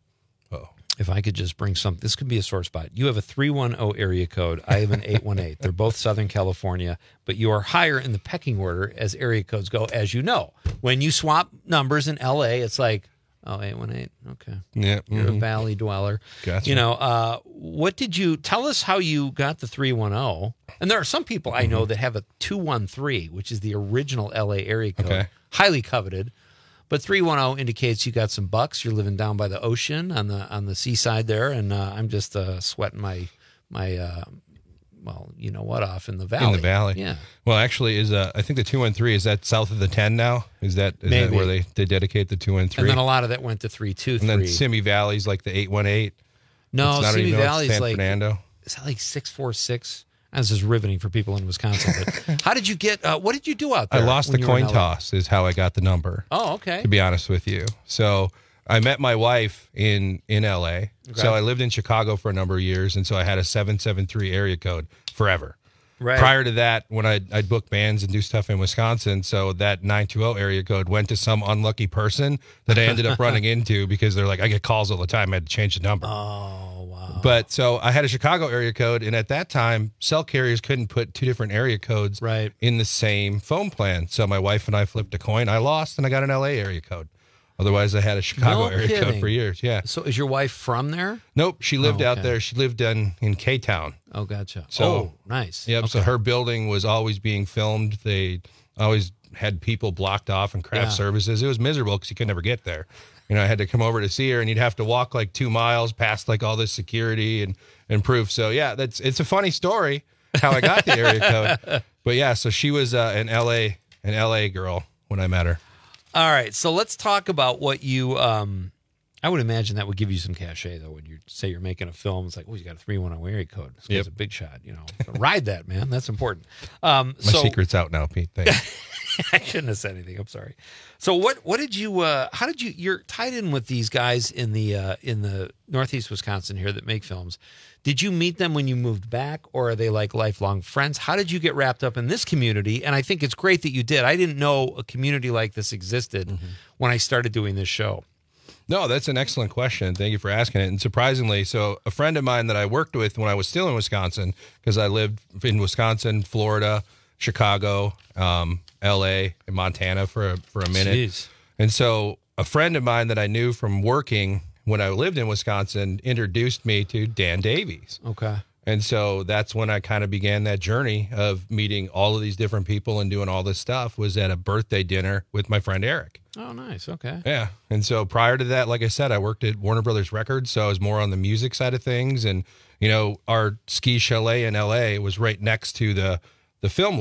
Speaker 14: oh.
Speaker 18: if I could just bring some, this could be a sore spot. You have a three one zero area code. I have an eight one eight. They're both Southern California, but you are higher in the pecking order as area codes go, as you know. When you swap numbers in L A, it's like, oh, eight one eight. Okay.
Speaker 14: Yeah.
Speaker 18: You're a
Speaker 14: mhm.
Speaker 18: valley dweller.
Speaker 14: Gotcha.
Speaker 18: You know, uh, what did you tell us how you got the three one zero? And there are some people I know that have a two one three, which is the original L A area code,
Speaker 14: Okay.
Speaker 18: highly coveted. But three one zero indicates you got some bucks. You're living down by the ocean on the on the seaside there, and uh, I'm just uh, sweating my my uh, well, you know what, off in the valley.
Speaker 14: In the valley.
Speaker 18: Yeah.
Speaker 14: Well, actually, is uh, I think the two one three, is that south of the ten now? Is that is that
Speaker 18: Maybe.
Speaker 14: where they, they dedicate the two one three?
Speaker 18: And then a lot of that went to three two three.
Speaker 14: And then Simi Valley's like the eight one eight.
Speaker 18: No,
Speaker 14: It's not
Speaker 18: Simi
Speaker 14: even though it's
Speaker 18: Valley's
Speaker 14: San
Speaker 18: like
Speaker 14: Fernando.
Speaker 18: Is that like six four six? This is riveting for people in Wisconsin. But how did you get? Uh, what did you do out
Speaker 14: I
Speaker 18: there?
Speaker 14: lost
Speaker 18: when
Speaker 14: the
Speaker 18: you were in
Speaker 14: coin
Speaker 18: L A?
Speaker 14: toss is how I got the number.
Speaker 18: Oh, okay.
Speaker 14: To be honest with you. So I met my wife in, in L A.
Speaker 18: Okay.
Speaker 14: So I lived in Chicago for a number of years. And so I had a seven seven three area code forever.
Speaker 18: Right.
Speaker 14: Prior to that, when I'd, I'd book bands and do stuff in Wisconsin, so that nine two zero area code went to some unlucky person that I ended up running into because they're like, I get calls all the time. I had to change the number.
Speaker 18: Oh, wow.
Speaker 14: But so I had a Chicago area code, and at that time, cell carriers couldn't put two different area codes
Speaker 18: right.
Speaker 14: in the same phone plan. So my wife and I flipped a coin. I lost, and I got an L A area code. Otherwise, I had a Chicago
Speaker 18: No
Speaker 14: area code
Speaker 18: kidding.
Speaker 14: for years. Yeah.
Speaker 18: So is your wife from there?
Speaker 14: Nope. She lived
Speaker 18: Oh,
Speaker 14: out
Speaker 18: okay.
Speaker 14: there. She lived in, in K-Town.
Speaker 18: Oh, gotcha.
Speaker 14: So,
Speaker 18: oh, nice.
Speaker 14: Yep. So
Speaker 18: Okay.
Speaker 14: her building was always being filmed. They always had people blocked off and craft
Speaker 18: Yeah.
Speaker 14: services. It was miserable because you could never get there. You know, I had to come over to see her, and you'd have to walk like two miles past like all this security and, and proof. So yeah, that's it's a funny story how I got the area code. But yeah, so she was uh, an L A an L A girl when I met her.
Speaker 18: All right, so let's talk about what you. Um, I would imagine that would give you some cachet, though, when you say you're making a film. It's like, oh, you got a three one zero area code. This guy's
Speaker 14: Yep.
Speaker 18: a big shot. You know, ride that, man. That's important. Um,
Speaker 14: My
Speaker 18: so,
Speaker 14: secret's out now, Pete. Thanks.
Speaker 18: I shouldn't have said anything. I'm sorry. So what? What did you? Uh, how did you? You're tied in with these guys in the uh, in the Northeast Wisconsin here that make films. Did you meet them when you moved back, or are they like lifelong friends? How did you get wrapped up in this community? And I think it's great that you did. I didn't know a community like this existed
Speaker 14: Mm-hmm.
Speaker 18: when I started doing this show.
Speaker 14: No, that's an excellent question. Thank you for asking it. And surprisingly, so a friend of mine that I worked with when I was still in Wisconsin, because I lived in Wisconsin, Florida, Chicago, um, L A, and Montana for a, for a minute.
Speaker 18: Jeez.
Speaker 14: And so a friend of mine that I knew from working when I lived in Wisconsin introduced me to Dan Davies.
Speaker 18: Okay.
Speaker 14: And so that's when I kind of began that journey of meeting all of these different people and doing all this stuff, was at a birthday dinner with my friend Eric.
Speaker 18: Oh, nice. Okay.
Speaker 14: Yeah. And so prior to that, like I said, I worked at Warner Brothers Records. So I was more on the music side of things. And, you know, our ski chalet in L A was right next to the, the film lot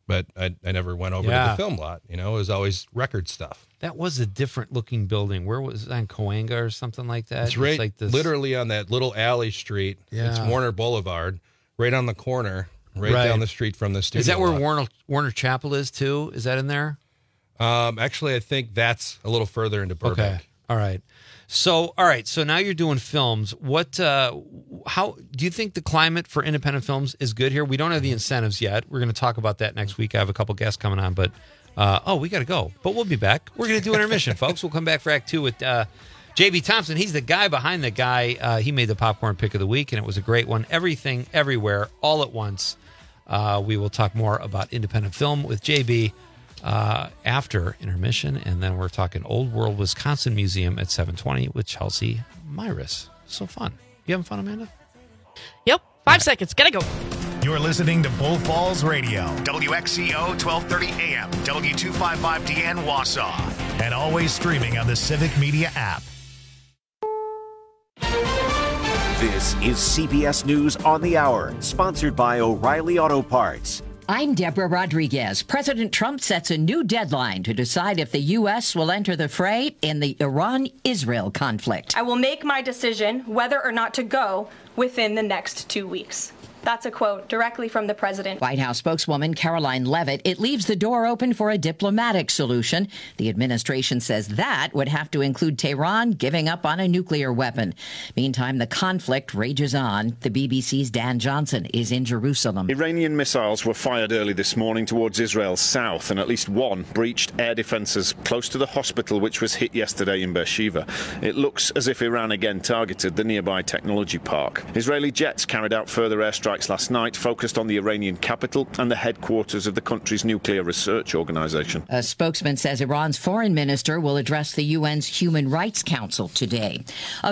Speaker 14: but I, I never went over
Speaker 18: Yeah.
Speaker 14: to the film lot. You know, it was always record stuff.
Speaker 18: That was a different looking building. Where was it? On Coanga or something like that?
Speaker 14: It's right,
Speaker 18: like this.
Speaker 14: literally on that little alley street.
Speaker 18: Yeah.
Speaker 14: It's Warner Boulevard, right on the corner, right,
Speaker 18: Right.
Speaker 14: down the street from the studio.
Speaker 18: Is that where
Speaker 14: lot.
Speaker 18: Warner Warner Chapel is too? Is that in there?
Speaker 14: Um, actually, I think that's a little further into Burbank.
Speaker 18: Okay. All right. So, all right. So now you're doing films. What, uh, how do you think the climate for independent films is good here? We don't have the incentives yet. We're going to talk about that next week. I have a couple guests coming on, but, uh, oh, we got to go, but we'll be back. We're going to do intermission, folks. We'll come back for act two with, uh, J B Thompson. He's the guy behind the guy. Uh, he made the popcorn pick of the week and it was a great one. Everything, everywhere, all at once. Uh, we will talk more about independent film with J B uh, after intermission, and then we're talking Old World Wisconsin Museum at seven twenty with Chelsea Myris. So fun. You having fun, Amanda?
Speaker 19: Yep. Five seconds. Gotta go.
Speaker 1: You're listening to Bull Falls Radio, W X C O twelve thirty A M, W two fifty-five D N Wausau, and always streaming on the Civic Media app.
Speaker 3: This is C B S News on the Hour, sponsored by O'Reilly Auto Parts.
Speaker 4: I'm Deborah Rodriguez. President Trump sets a new deadline to decide if the U S will enter the fray in the Iran-Israel conflict.
Speaker 5: I will make my decision whether or not to go within the next two weeks. That's a quote directly from the president.
Speaker 4: White House spokeswoman Caroline Leavitt, it leaves the door open for a diplomatic solution. The administration says that would have to include Tehran giving up on a nuclear weapon. Meantime, the conflict rages on. The B B C's Dan Johnson is in Jerusalem.
Speaker 6: Iranian missiles were fired early this morning towards Israel's south, and at least one breached air defences close to the hospital which was hit yesterday in Beersheba. It looks as if Iran again targeted the nearby technology park. Israeli jets carried out further airstrikes last night, focused on the Iranian capital and the headquarters of the country's nuclear research organisation.
Speaker 4: A spokesman says Iran's foreign minister will address the U N's Human Rights Council today. A